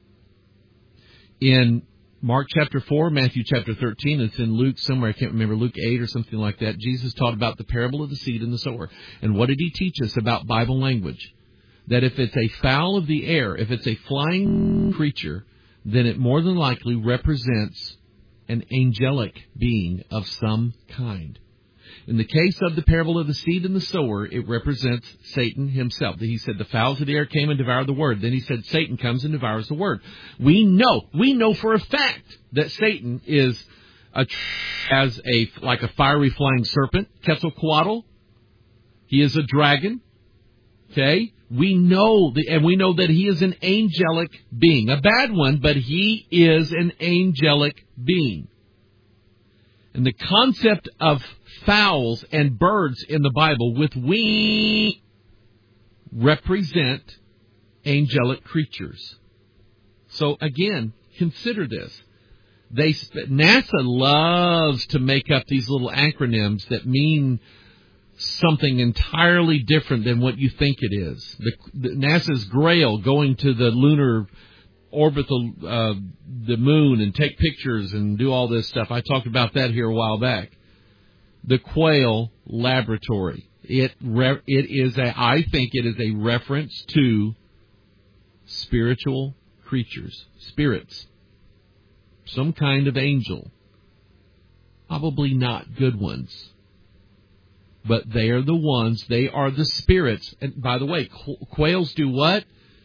In Mark chapter four, Matthew chapter thirteen, it's in Luke somewhere, I can't remember, Luke eight or something like that. Jesus taught about the parable of the seed and the sower. And what did he teach us about Bible language? That if it's a fowl of the air, if it's a flying creature, then it more than likely represents an angelic being of some kind. In the case of the parable of the seed and the sower, it represents Satan himself. He said the fowls of the air came and devoured the word. Then he said Satan comes and devours the word. We know, we know for a fact that Satan is a, as a like a fiery flying serpent, Quetzalcoatl. He is a dragon. Okay, we know, the, and we know that he is an angelic being, a bad one, but he is an angelic being. And the concept of fowls and birds in the Bible with wings represent angelic creatures. So again, consider this. They NASA loves to make up these little acronyms that mean something entirely different than what you think it is. The, the NASA's Grail, going to the lunar orbit the, uh, the moon and take pictures and do all this stuff. I talked about that here a while back. The Quail Laboratory. It re- it is a I think it is a reference to spiritual creatures, spirits, some kind of angel. Probably not good ones. But they are the ones, they are the spirits. And by the way, qu- quails do what?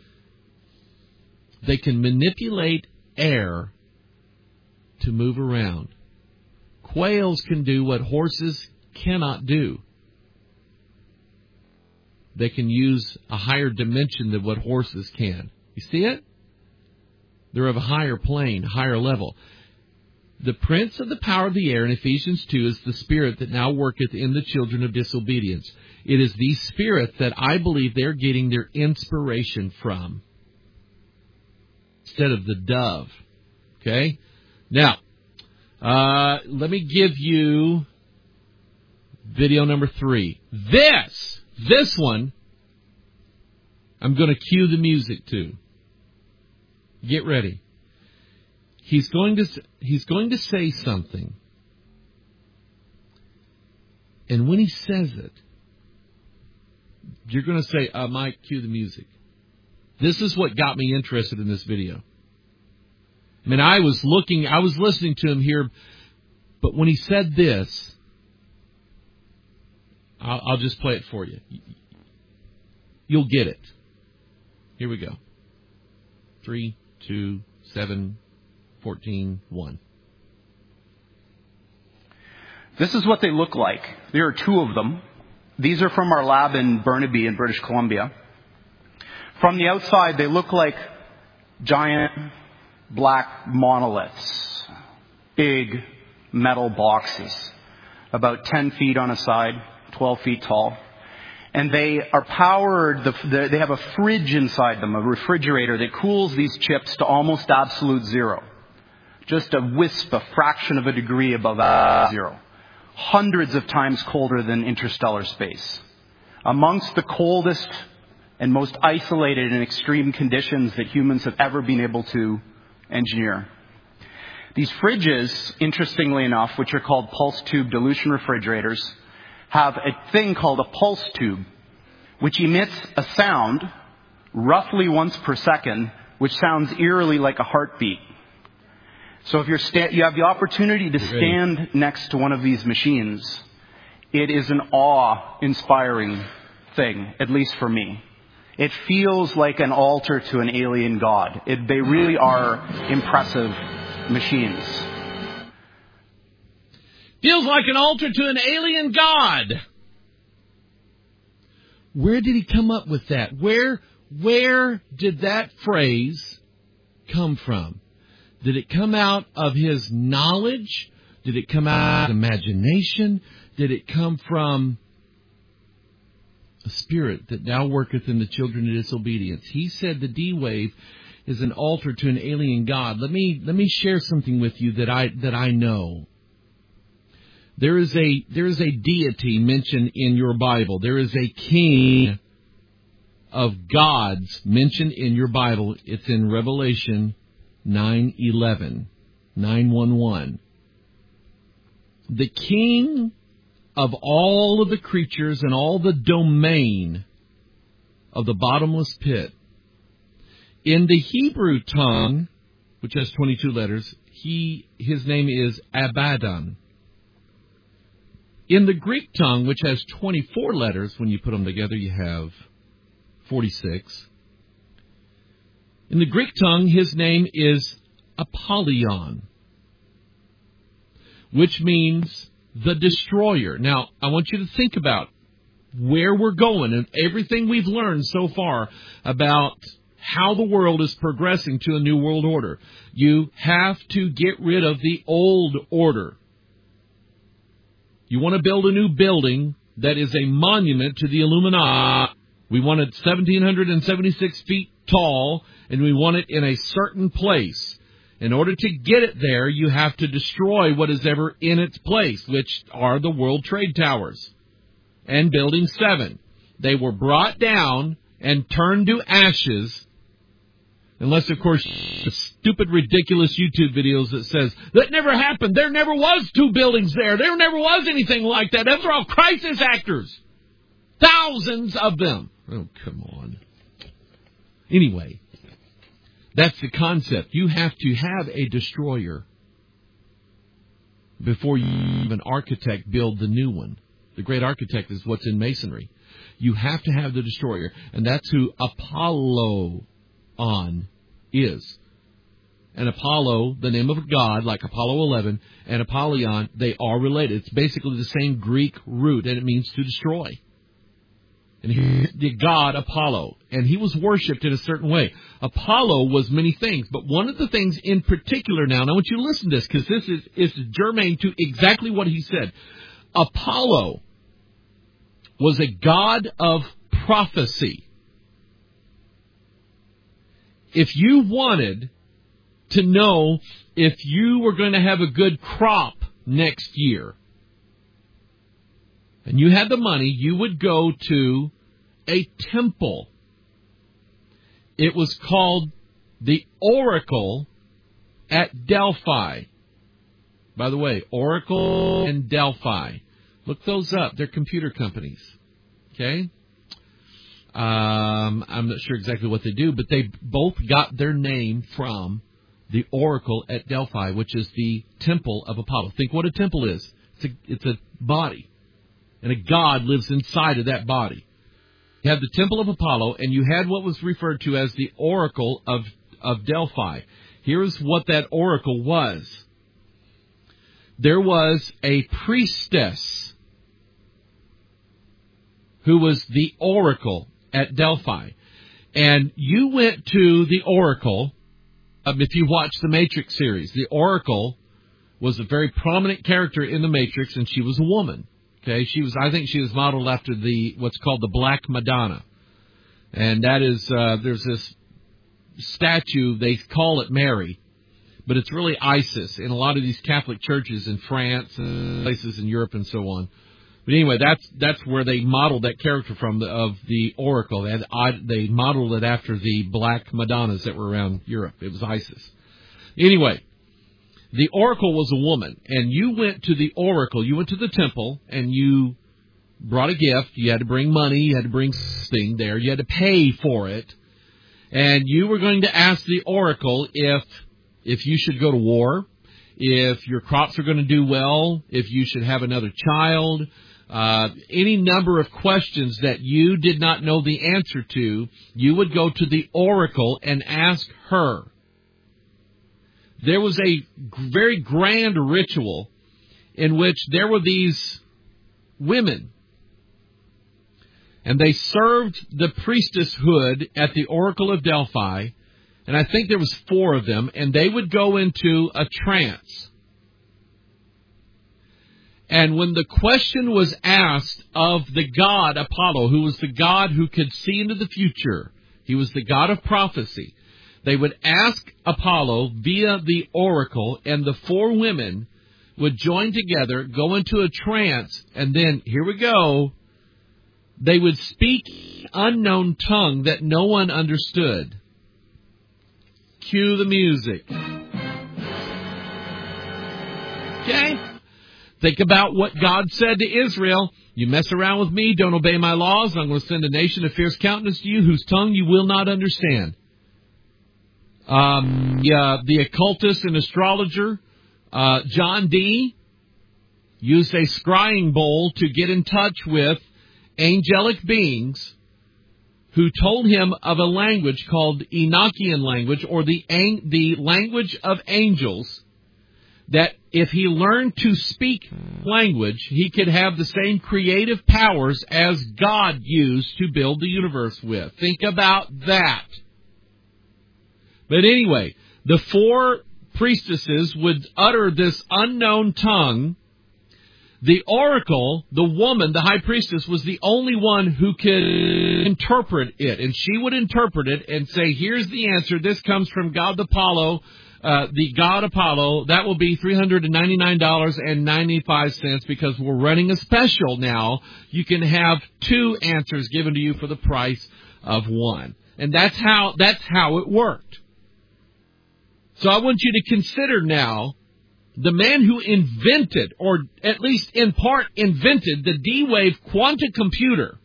They can manipulate air to move around. Quails can do what horses cannot do. They can use a higher dimension than what horses can. You see it? They're of a higher plane, higher level. The prince of the power of the air in Ephesians two is the spirit that now worketh in the children of disobedience. It is these spirits that I believe they're getting their inspiration from, instead of the dove. Okay? Now, uh, let me give you video number three. This, this one, I'm going to cue the music to. Get ready. He's going to he's going to say something. And when he says it, you're going to say, uh, Mike, cue the music. This is what got me interested in this video. I mean, I was looking, I was listening to him here, but when he said this, I'll, I'll just play it for you. You'll get it. Here we go. Three, two, seven, fourteen, one. This is what they look like. There are two of them. These are from our lab in Burnaby in British Columbia. From the outside, they look like giant black monoliths. Big metal boxes. About ten feet on a side, twelve feet tall. And they are powered, the, the, they have a fridge inside them, a refrigerator that cools these chips to almost absolute zero. Just a wisp, a fraction of a degree above zero. Hundreds of times colder than interstellar space. Amongst the coldest and most isolated and extreme conditions that humans have ever been able to engineer. These fridges, interestingly enough, which are called pulse tube dilution refrigerators, have a thing called a pulse tube, which emits a sound roughly once per second, which sounds eerily like a heartbeat. So if you're sta- you have the opportunity to stand next to one of these machines, it is an awe-inspiring thing, at least for me. It feels like an altar to an alien god. It, they really are impressive machines. Feels like an altar to an alien god. Where did he come up with that? Where, where did that phrase come from? Did it come out of his knowledge? Did it come out of his imagination? Did it come from a spirit that now worketh in the children of disobedience? He said the D-wave is an altar to an alien god. Let me let me share something with you that I that I know. There is a there is a deity mentioned in your Bible. There is a king of gods mentioned in your Bible. It's in Revelation nine eleven, nine one one. The king of all of the creatures and all the domain of the bottomless pit. In the Hebrew tongue, which has twenty-two letters, he his name is Abaddon. In the Greek tongue, which has twenty-four letters, when you put them together, you have forty-six. In the Greek tongue, his name is Apollyon, which means the destroyer. Now, I want you to think about where we're going and everything we've learned so far about how the world is progressing to a new world order. You have to get rid of the old order. You want to build a new building that is a monument to the Illuminati. We want it one thousand seven hundred seventy-six feet tall, and we want it in a certain place. In order to get it there, you have to destroy what is ever in its place, which are the World Trade Towers and Building seven. They were brought down and turned to ashes. Unless, of course, the stupid, ridiculous YouTube videos that says, that never happened. There never was two buildings there. There never was anything like that. Those are all crisis actors. Thousands of them. Oh, come on. Anyway, that's the concept. You have to have a destroyer before you, an architect, build the new one. The great architect is what's in masonry. You have to have the destroyer. And that's who Apollo on is. And Apollo, the name of a god, like Apollo eleven, and Apollyon, they are related. It's basically the same Greek root, and it means to destroy. And he's the god Apollo, and he was worshipped in a certain way. Apollo was many things, but one of the things in particular now, and I want you to listen to this, because this is, is germane to exactly what he said. Apollo was a god of prophecy. If you wanted to know if you were going to have a good crop next year, and you had the money, you would go to a temple. It was called the Oracle at Delphi. By the way, Oracle and Delphi. Look those up. They're computer companies. Okay? Um, I'm not sure exactly what they do, but they both got their name from the oracle at Delphi, which is the temple of Apollo. Think what a temple is. It's a, it's a body, and a god lives inside of that body. You had the temple of Apollo, and you had what was referred to as the oracle of, of Delphi. Here's what that oracle was. There was a priestess who was the oracle at Delphi. And you went to the oracle, um, if you watch the Matrix series, the oracle was a very prominent character in the Matrix, and she was a woman. Okay, she was. I think she was modeled after the what's called the Black Madonna, and that is uh, there's this statue. They call it Mary, but it's really Isis in a lot of these Catholic churches in France and places in Europe and so on. But anyway, that's that's where they modeled that character from, the, of the oracle. They, had, they modeled it after the Black Madonnas that were around Europe. It was Isis. Anyway, the oracle was a woman, and you went to the oracle. You went to the temple, and you brought a gift. You had to bring money. You had to bring something there. You had to pay for it. And you were going to ask the oracle if if you should go to war, if your crops are going to do well, if you should have another child, Uh, any number of questions that you did not know the answer to, you would go to the oracle and ask her. There was a very grand ritual in which there were these women, and they served the priestesshood at the oracle of Delphi, and I think there was four of them, and they would go into a trance. And when the question was asked of the god Apollo, who was the god who could see into the future, he was the god of prophecy, they would ask Apollo via the oracle, and the four women would join together, go into a trance, and then, here we go, they would speak unknown tongue that no one understood. Cue the music. Okay? Think about what God said to Israel. You mess around with me, don't obey my laws, and I'm going to send a nation of fierce countenance to you whose tongue you will not understand. Um, yeah, the occultist and astrologer, uh, John Dee, used a scrying bowl to get in touch with angelic beings who told him of a language called Enochian language, or the the language of angels, that if he learned to speak language, he could have the same creative powers as God used to build the universe with. Think about that. But anyway, the four priestesses would utter this unknown tongue. The oracle, the woman, the high priestess, was the only one who could interpret it. And she would interpret it and say, here's the answer. This comes from God Apollo. Uh, the god Apollo, that will be three hundred ninety-nine dollars and ninety-five cents, because we're running a special now. You can have two answers given to you for the price of one. And that's how, that's how it worked. So I want you to consider now the man who invented, or at least in part invented, the D-Wave quantum computer,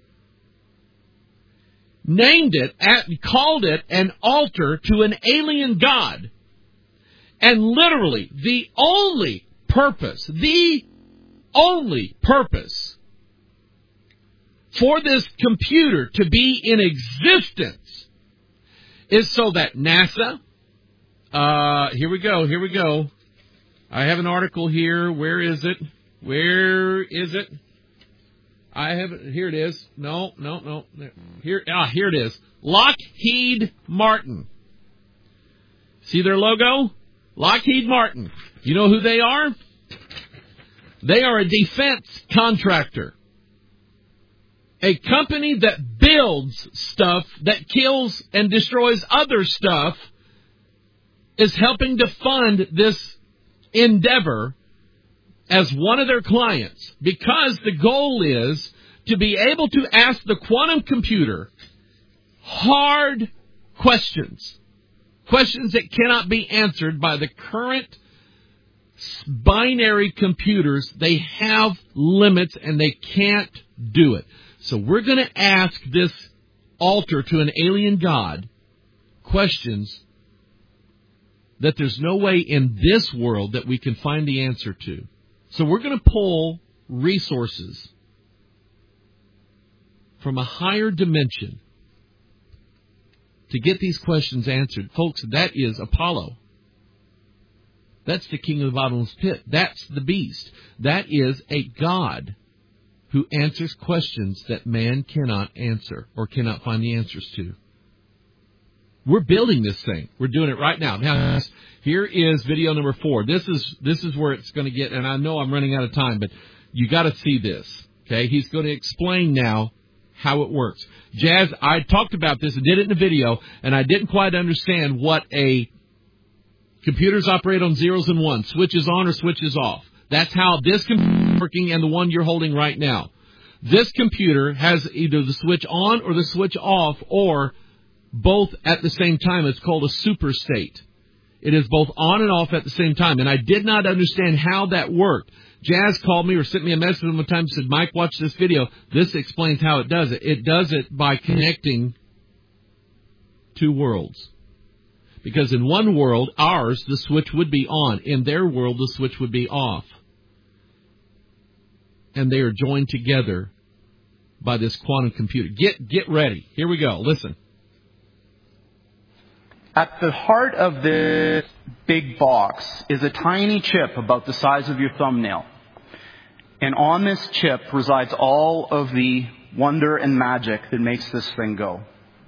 named it, at, called it an altar to an alien god. And literally, the only purpose, the only purpose for this computer to be in existence is so that NASA, uh, here we go, here we go. I have an article here. Where is it? Where is it? I have it. Here it is. No, no, no. Here, ah, here it is. Lockheed Martin. See their logo? Lockheed Martin. You know who they are? They are a defense contractor. A company that builds stuff that kills and destroys other stuff is helping to fund this endeavor as one of their clients, because the goal is to be able to ask the quantum computer hard questions. Questions that cannot be answered by the current binary computers. They have limits and they can't do it. So we're going to ask this altar to an alien god questions that there's no way in this world that we can find the answer to. So we're going to pull resources from a higher dimension to get these questions answered. Folks, that is Apollo. That's the king of the bottomless pit. That's the beast. That is a god who answers questions that man cannot answer or cannot find the answers to. We're building this thing. We're doing it right now. Now, here is video number four. This is this is where it's going to get, and I know I'm running out of time, but you got to see this. Okay, he's going to explain now how it works. Jazz, I talked about this and did it in the video, and I didn't quite understand what a computers operate on zeros and ones, switches on or switches off. That's how this computer is working and the one you're holding right now. This computer has either the switch on or the switch off, or both at the same time. It's called a super state. It is both on and off at the same time. And I did not understand how that worked. Jazz called me or sent me a message one time and said, Mike, watch this video. This explains how it does it. It does it by connecting two worlds. Because in one world, ours, the switch would be on. In their world, the switch would be off. And they are joined together by this quantum computer. Get get ready. Here we go. Listen. At the heart of this big box is a tiny chip about the size of your thumbnail. And on this chip resides all of the wonder and magic that makes this thing go.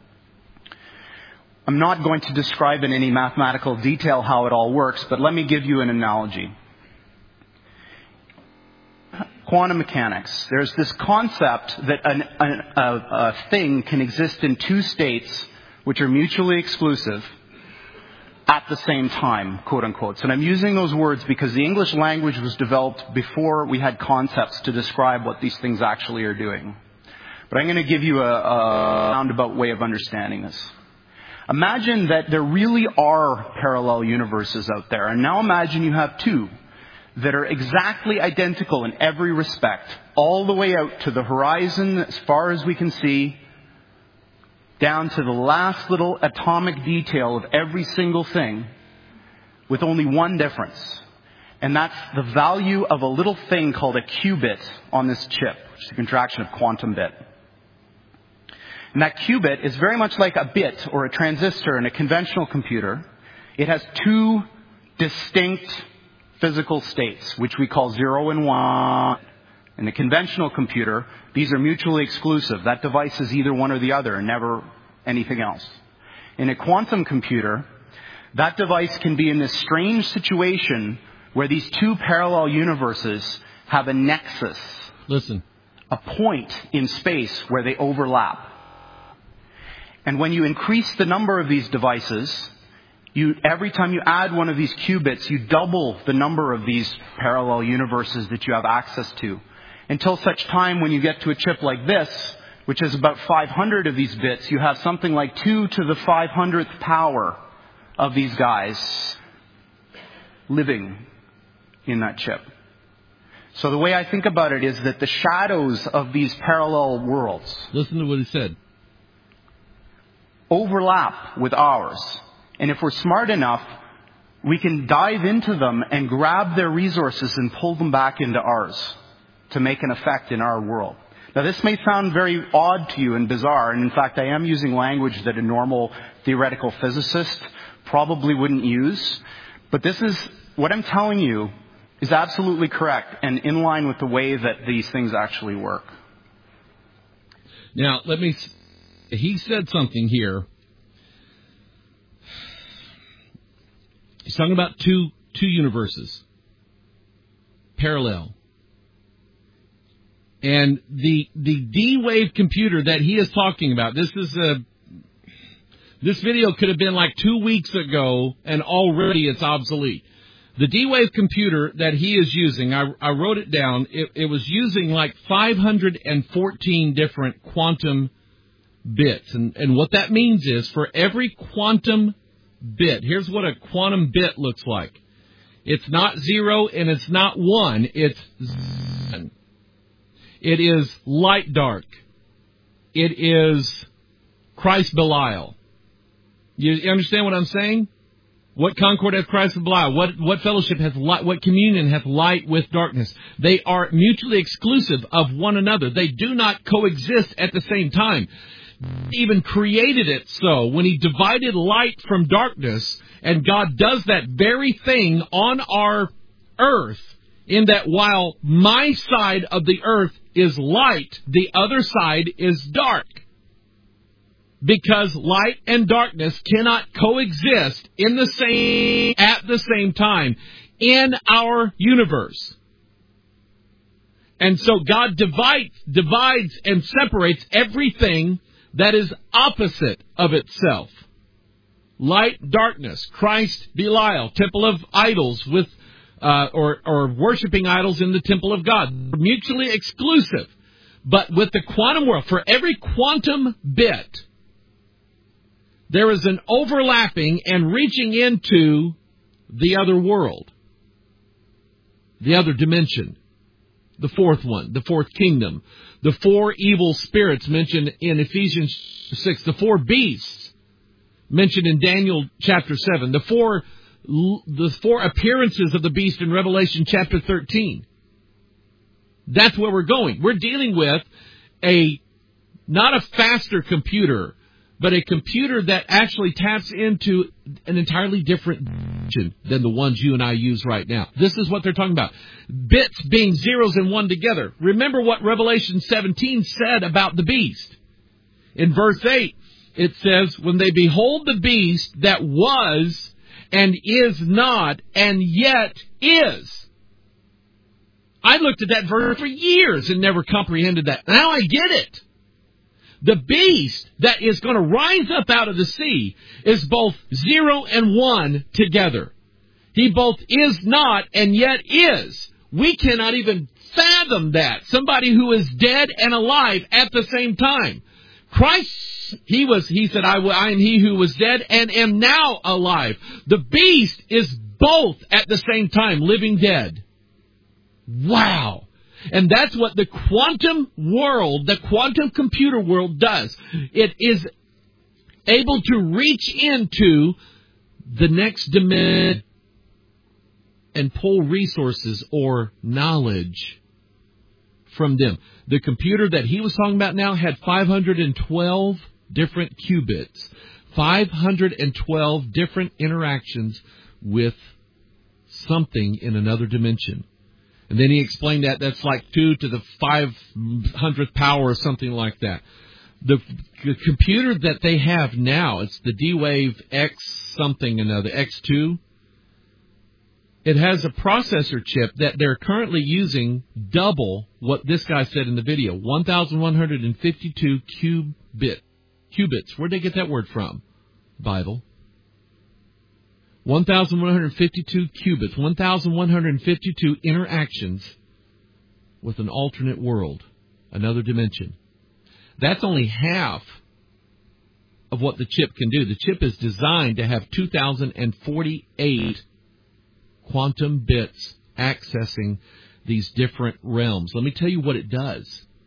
I'm not going to describe in any mathematical detail how it all works, but let me give you an analogy. Quantum mechanics. There's this concept that an, an, a, a thing can exist in two states which are mutually exclusive at the same time, quote unquote. So I'm using those words because the English language was developed before we had concepts to describe what these things actually are doing. But I'm going to give you a, a roundabout way of understanding this. Imagine that there really are parallel universes out there. And now imagine you have two that are exactly identical in every respect, all the way out to the horizon as far as we can see, down to the last little atomic detail of every single thing, with only one difference. And that's the value of a little thing called a qubit on this chip, which is a contraction of quantum bit. And that qubit is very much like a bit or a transistor in a conventional computer. It has two distinct physical states, which we call zero and one. In a conventional computer, these are mutually exclusive. That device is either one or the other and never anything else. In a quantum computer, that device can be in this strange situation where these two parallel universes have a nexus. Listen. A point in space where they overlap. And when you increase the number of these devices, you, every time you add one of these qubits, you double the number of these parallel universes that you have access to. Until such time when you get to a chip like this, which has about five hundred of these bits, you have something like two to the five hundredth power of these guys living in that chip. So the way I think about it is that the shadows of these parallel worlds, listen to what he said, overlap with ours. And if we're smart enough, we can dive into them and grab their resources and pull them back into ours to make an effect in our world. Now, this may sound very odd to you and bizarre, and in fact, I am using language that a normal theoretical physicist probably wouldn't use. But this is, what I'm telling you is absolutely correct and in line with the way that these things actually work. Now, let me, he said something here. He's talking about two two universes, parallel. And the the D-Wave computer that he is talking about, this is a this video could have been like two weeks ago, and already it's obsolete. The D-Wave computer that he is using, I, I wrote it down. It, it was using like five hundred fourteen different quantum bits, and and what that means is for every quantum bit, here's what a quantum bit looks like. It's not zero and it's not one. It's zen. It is light dark. It is Christ Belial? You understand what I'm saying? What concord hath Christ with Belial? What, what fellowship hath light, what communion hath light with darkness? They are mutually exclusive of one another. They do not coexist at the same time. He even created it so when He divided light from darkness, and God does that very thing on our earth, in that while my side of the earth is light, the other side is dark. Because light and darkness cannot coexist in the same, at the same time in our universe. And so God divides, divides and separates everything that is opposite of itself. Light, darkness, Christ, Belial, temple of idols with, uh, or, or worshiping idols in the temple of God. Mutually exclusive. But with the quantum world, for every quantum bit, there is an overlapping and reaching into the other world, the other dimension, the fourth one, the fourth kingdom, the four evil spirits mentioned in Ephesians six, the four beasts mentioned in Daniel chapter seven, the four, the four appearances of the beast in Revelation chapter thirteen. That's where we're going. We're dealing with a, not a faster computer, but a computer that actually taps into an entirely different dimension than the ones you and I use right now. This is what they're talking about. Bits being zeros and one together. Remember what Revelation seventeen said about the beast. In verse eight, it says, when they behold the beast that was and is not and yet is. I looked at that verse for years and never comprehended that. Now I get it. The beast that is going to rise up out of the sea is both zero and one together. He both is not and yet is. We cannot even fathom that. Somebody who is dead and alive at the same time. Christ, he was, he said, I, I am he who was dead and am now alive. The beast is both at the same time, living dead. Wow. And that's what the quantum world, the quantum computer world does. It is able to reach into the next dimension and pull resources or knowledge from them. The computer that he was talking about now had five hundred twelve different qubits, five hundred twelve different interactions with something in another dimension. And then he explained that that's like two to the five hundredth power or something like that. The, the computer that they have now, it's the D-Wave X something another, X two. It has a processor chip that they're currently using double what this guy said in the video. one thousand one hundred fifty-two qubit, qubits. Where'd they get that word from? Bible. one thousand one hundred fifty-two qubits, one thousand one hundred fifty-two interactions with an alternate world, another dimension. That's only half of what the chip can do. The chip is designed to have two thousand forty-eight quantum bits accessing these different realms. Let me tell you what it does.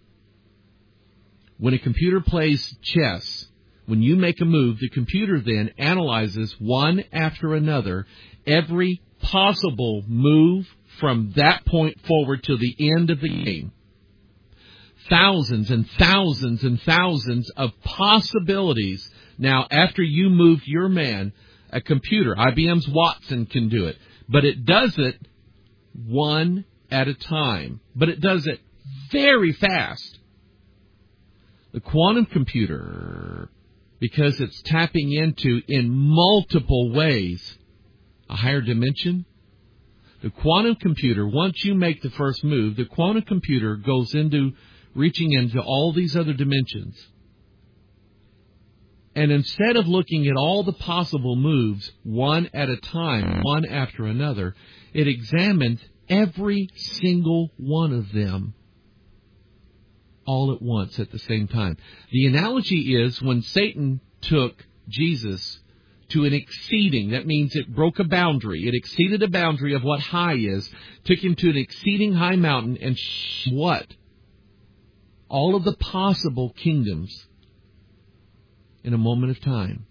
When a computer plays chess, when you make a move, the computer then analyzes one after another every possible move from that point forward to the end of the game. Thousands and thousands and thousands of possibilities. Now, after you move your man, a computer, I B M's Watson can do it, but it does it one at a time. But it does it very fast. The quantum computer, because it's tapping into, in multiple ways, a higher dimension. The quantum computer, once you make the first move, the quantum computer goes into reaching into all these other dimensions. And instead of looking at all the possible moves, one at a time, one after another, it examines every single one of them all at once at the same time. The analogy is when Satan took Jesus to an exceeding, that means it broke a boundary. It exceeded a boundary of what high is, took him to an exceeding high mountain and sh- what? All of the possible kingdoms in a moment of time.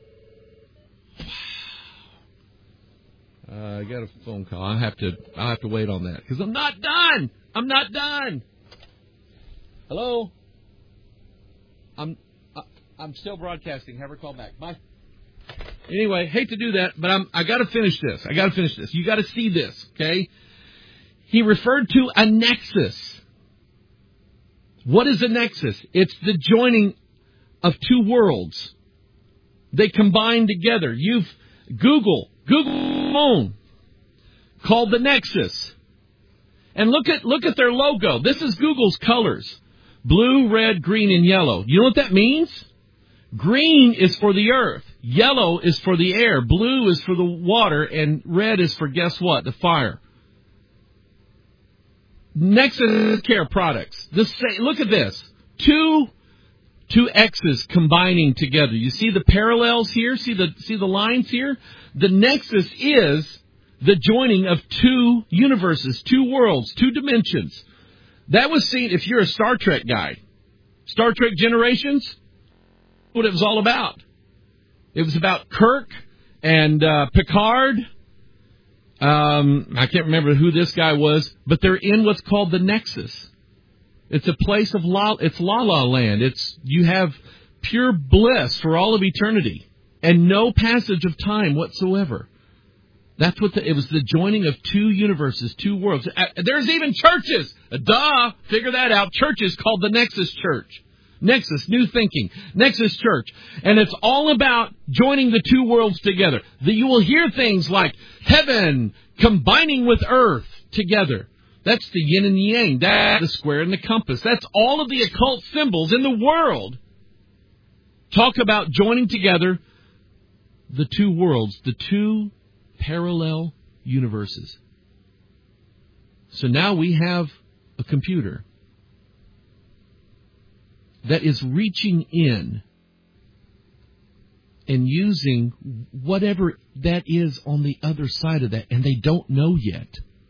Uh, I got a phone call. I have to. I have to wait on that because I'm not done. I'm not done. Hello. I'm. Uh, I'm still broadcasting. Have her call back. Bye. Anyway, hate to do that, but I'm. I got to finish this. I got to finish this. You got to see this. Okay. He referred to a nexus. What is a nexus? It's the joining of two worlds. They combine together. You've Google. Google phone called the Nexus. And look at look at their logo. This is Google's colors. Blue, red, green, and yellow. You know what that means? Green is for the earth. Yellow is for the air. Blue is for the water. And red is for, guess what? The fire. Nexus Care products. This, look at this. Two Two X's combining together. You see the parallels here? See the see the lines here? The nexus is the joining of two universes, two worlds, two dimensions. That was seen, if you're a Star Trek guy. Star Trek Generations, what it was all about. It was about Kirk and uh, Picard. Um, I can't remember who this guy was, but they're in what's called the Nexus. It's a place of la, it's la la land. It's, you have pure bliss for all of eternity and no passage of time whatsoever. That's what the, it was, the joining of two universes, two worlds. Uh, there's even churches. Uh, duh, figure that out. Churches called the Nexus Church. Nexus, New Thinking, Nexus Church. And it's all about joining the two worlds together. The, you will hear things like heaven combining with earth together. That's the yin and the yang. That's the square and the compass. That's all of the occult symbols in the world. Talk about joining together the two worlds, the two parallel universes. So now we have a computer that is reaching in and using whatever that is on the other side of that, and they don't know yet.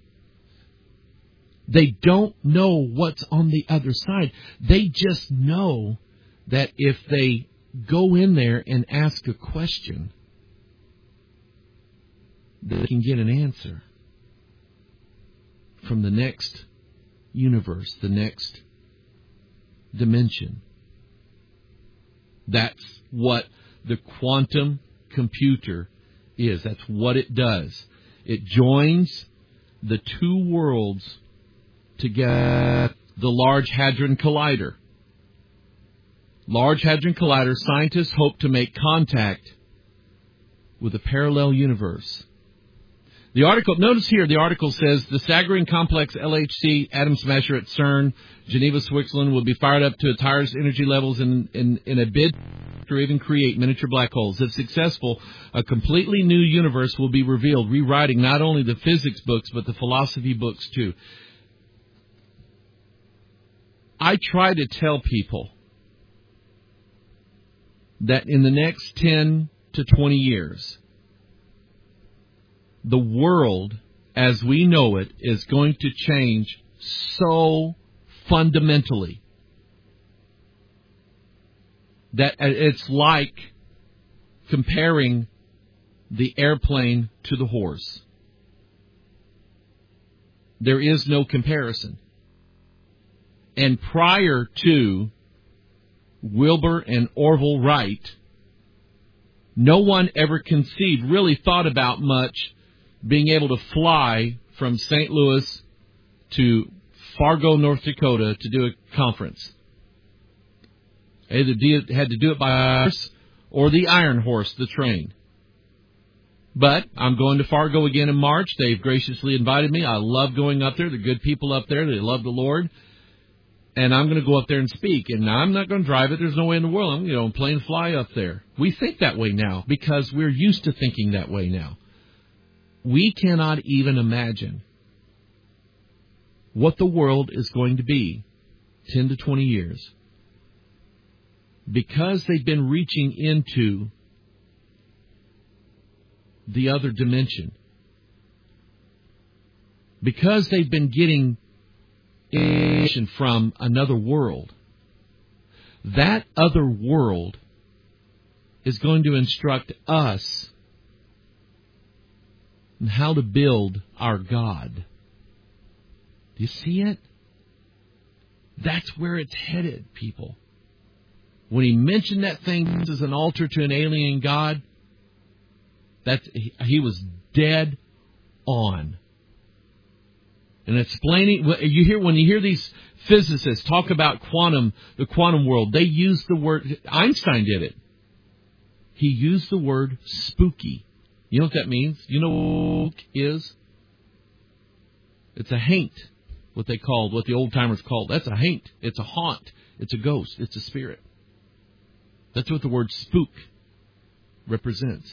They don't know what's on the other side. They just know that if they go in there and ask a question, they can get an answer from the next universe, the next dimension. That's what the quantum computer is. That's what it does. It joins the two worlds together. The Large Hadron Collider. Large Hadron Collider, scientists hope to make contact with a parallel universe. The article, notice here, the article says the staggering complex L H C atom smasher at CERN, Geneva, Switzerland, will be fired up to its highest energy levels in, in, in a bid to even create miniature black holes. If successful, a completely new universe will be revealed, rewriting not only the physics books, but the philosophy books too. I try to tell people that in the next ten to twenty years, the world as we know it is going to change so fundamentally that it's like comparing the airplane to the horse. There is no comparison. And prior to Wilbur and Orville Wright, no one ever conceived, really thought about much being able to fly from Saint Louis to Fargo, North Dakota to do a conference. Either had to do it by horse or the Iron Horse, the train. But I'm going to Fargo again in March. They've graciously invited me. I love going up there. They're good people up there. They love the Lord. And I'm going to go up there and speak. And I'm not going to drive it. There's no way in the world. I'm going to plane fly up there. We think that way now because we're used to thinking that way now. We cannot even imagine what the world is going to be ten to twenty years. Because they've been reaching into the other dimension. Because they've been getting information from another world. That other world is going to instruct us on how to build our God. Do you see it? That's where it's headed, people. When he mentioned that thing as an altar to an alien God, that's, he was dead on. And explaining, you hear when you hear these physicists talk about quantum, the quantum world, they use the word, Einstein did it. He used the word spooky. You know what that means? You know what spook is? It's a haint, what they called, what the old timers called. That's a haint. It's a haunt. It's a ghost. It's a spirit. That's what the word spook represents.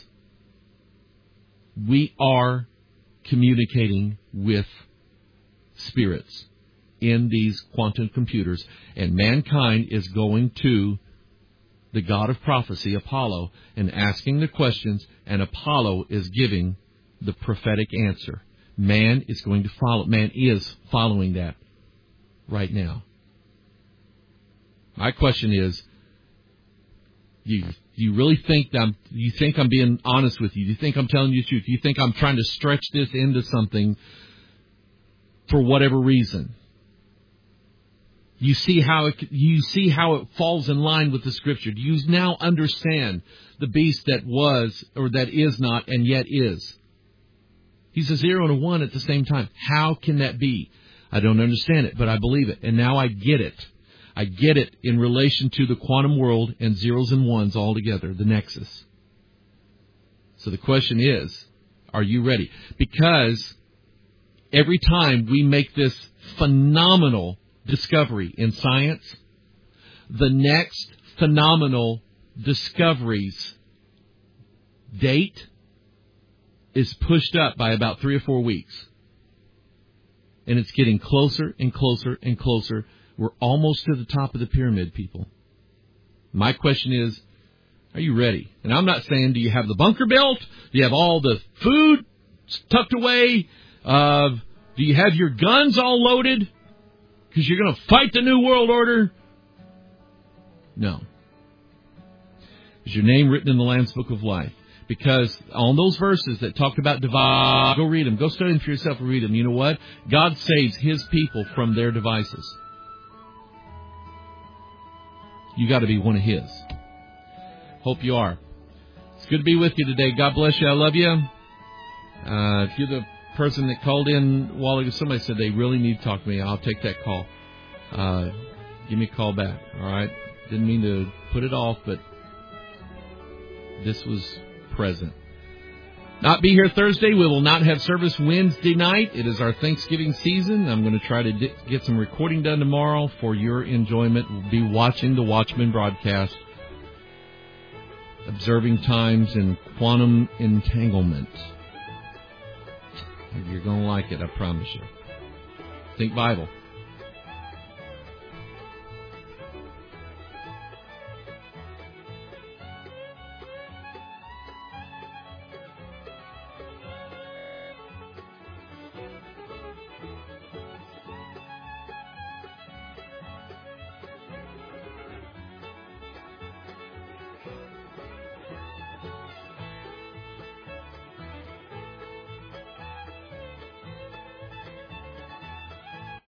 We are communicating with spirits in these quantum computers, and mankind is going to the god of prophecy, Apollo, and asking the questions, and Apollo is giving the prophetic answer. Man is going to follow. Man is following that right now. My question is, you do you really think that I'm, you think I'm being honest with you? Do you think I'm telling you the truth? Do you think I'm trying to stretch this into something for whatever reason? You see how it, you see how it falls in line with the Scripture. Do you now understand the beast that was or that is not and yet is? He's a zero and a one at the same time. How can that be? I don't understand it, but I believe it. And now I get it. I get it in relation to the quantum world and zeros and ones all together, the nexus. So the question is, are you ready? Because every time we make this phenomenal discovery in science, the next phenomenal discovery's date is pushed up by about three or four weeks. And it's getting closer and closer and closer. We're almost to the top of the pyramid, people. My question is, are you ready? And I'm not saying, do you have the bunker built? Do you have all the food tucked away? Uh, do you have your guns all loaded? Because you're going to fight the New World Order? No. Is your name written in the Lamb's Book of Life? Because on those verses that talked about divide, go read them. Go study them for yourself and read them. You know what? God saves His people from their devices. You got to be one of His. Hope you are. It's good to be with you today. God bless you. I love you. Uh, if you're the person that called in a while ago, somebody said they really need to talk to me, I'll take that call. Uh, give me a call back. All right? Didn't mean to put it off, but this was present. Not be here Thursday. We will not have service Wednesday night. It is our Thanksgiving season. I'm going to try to di- get some recording done tomorrow for your enjoyment. We'll be watching the Watchman broadcast, observing times in quantum entanglement. You're going to like it, I promise you. Think Bible.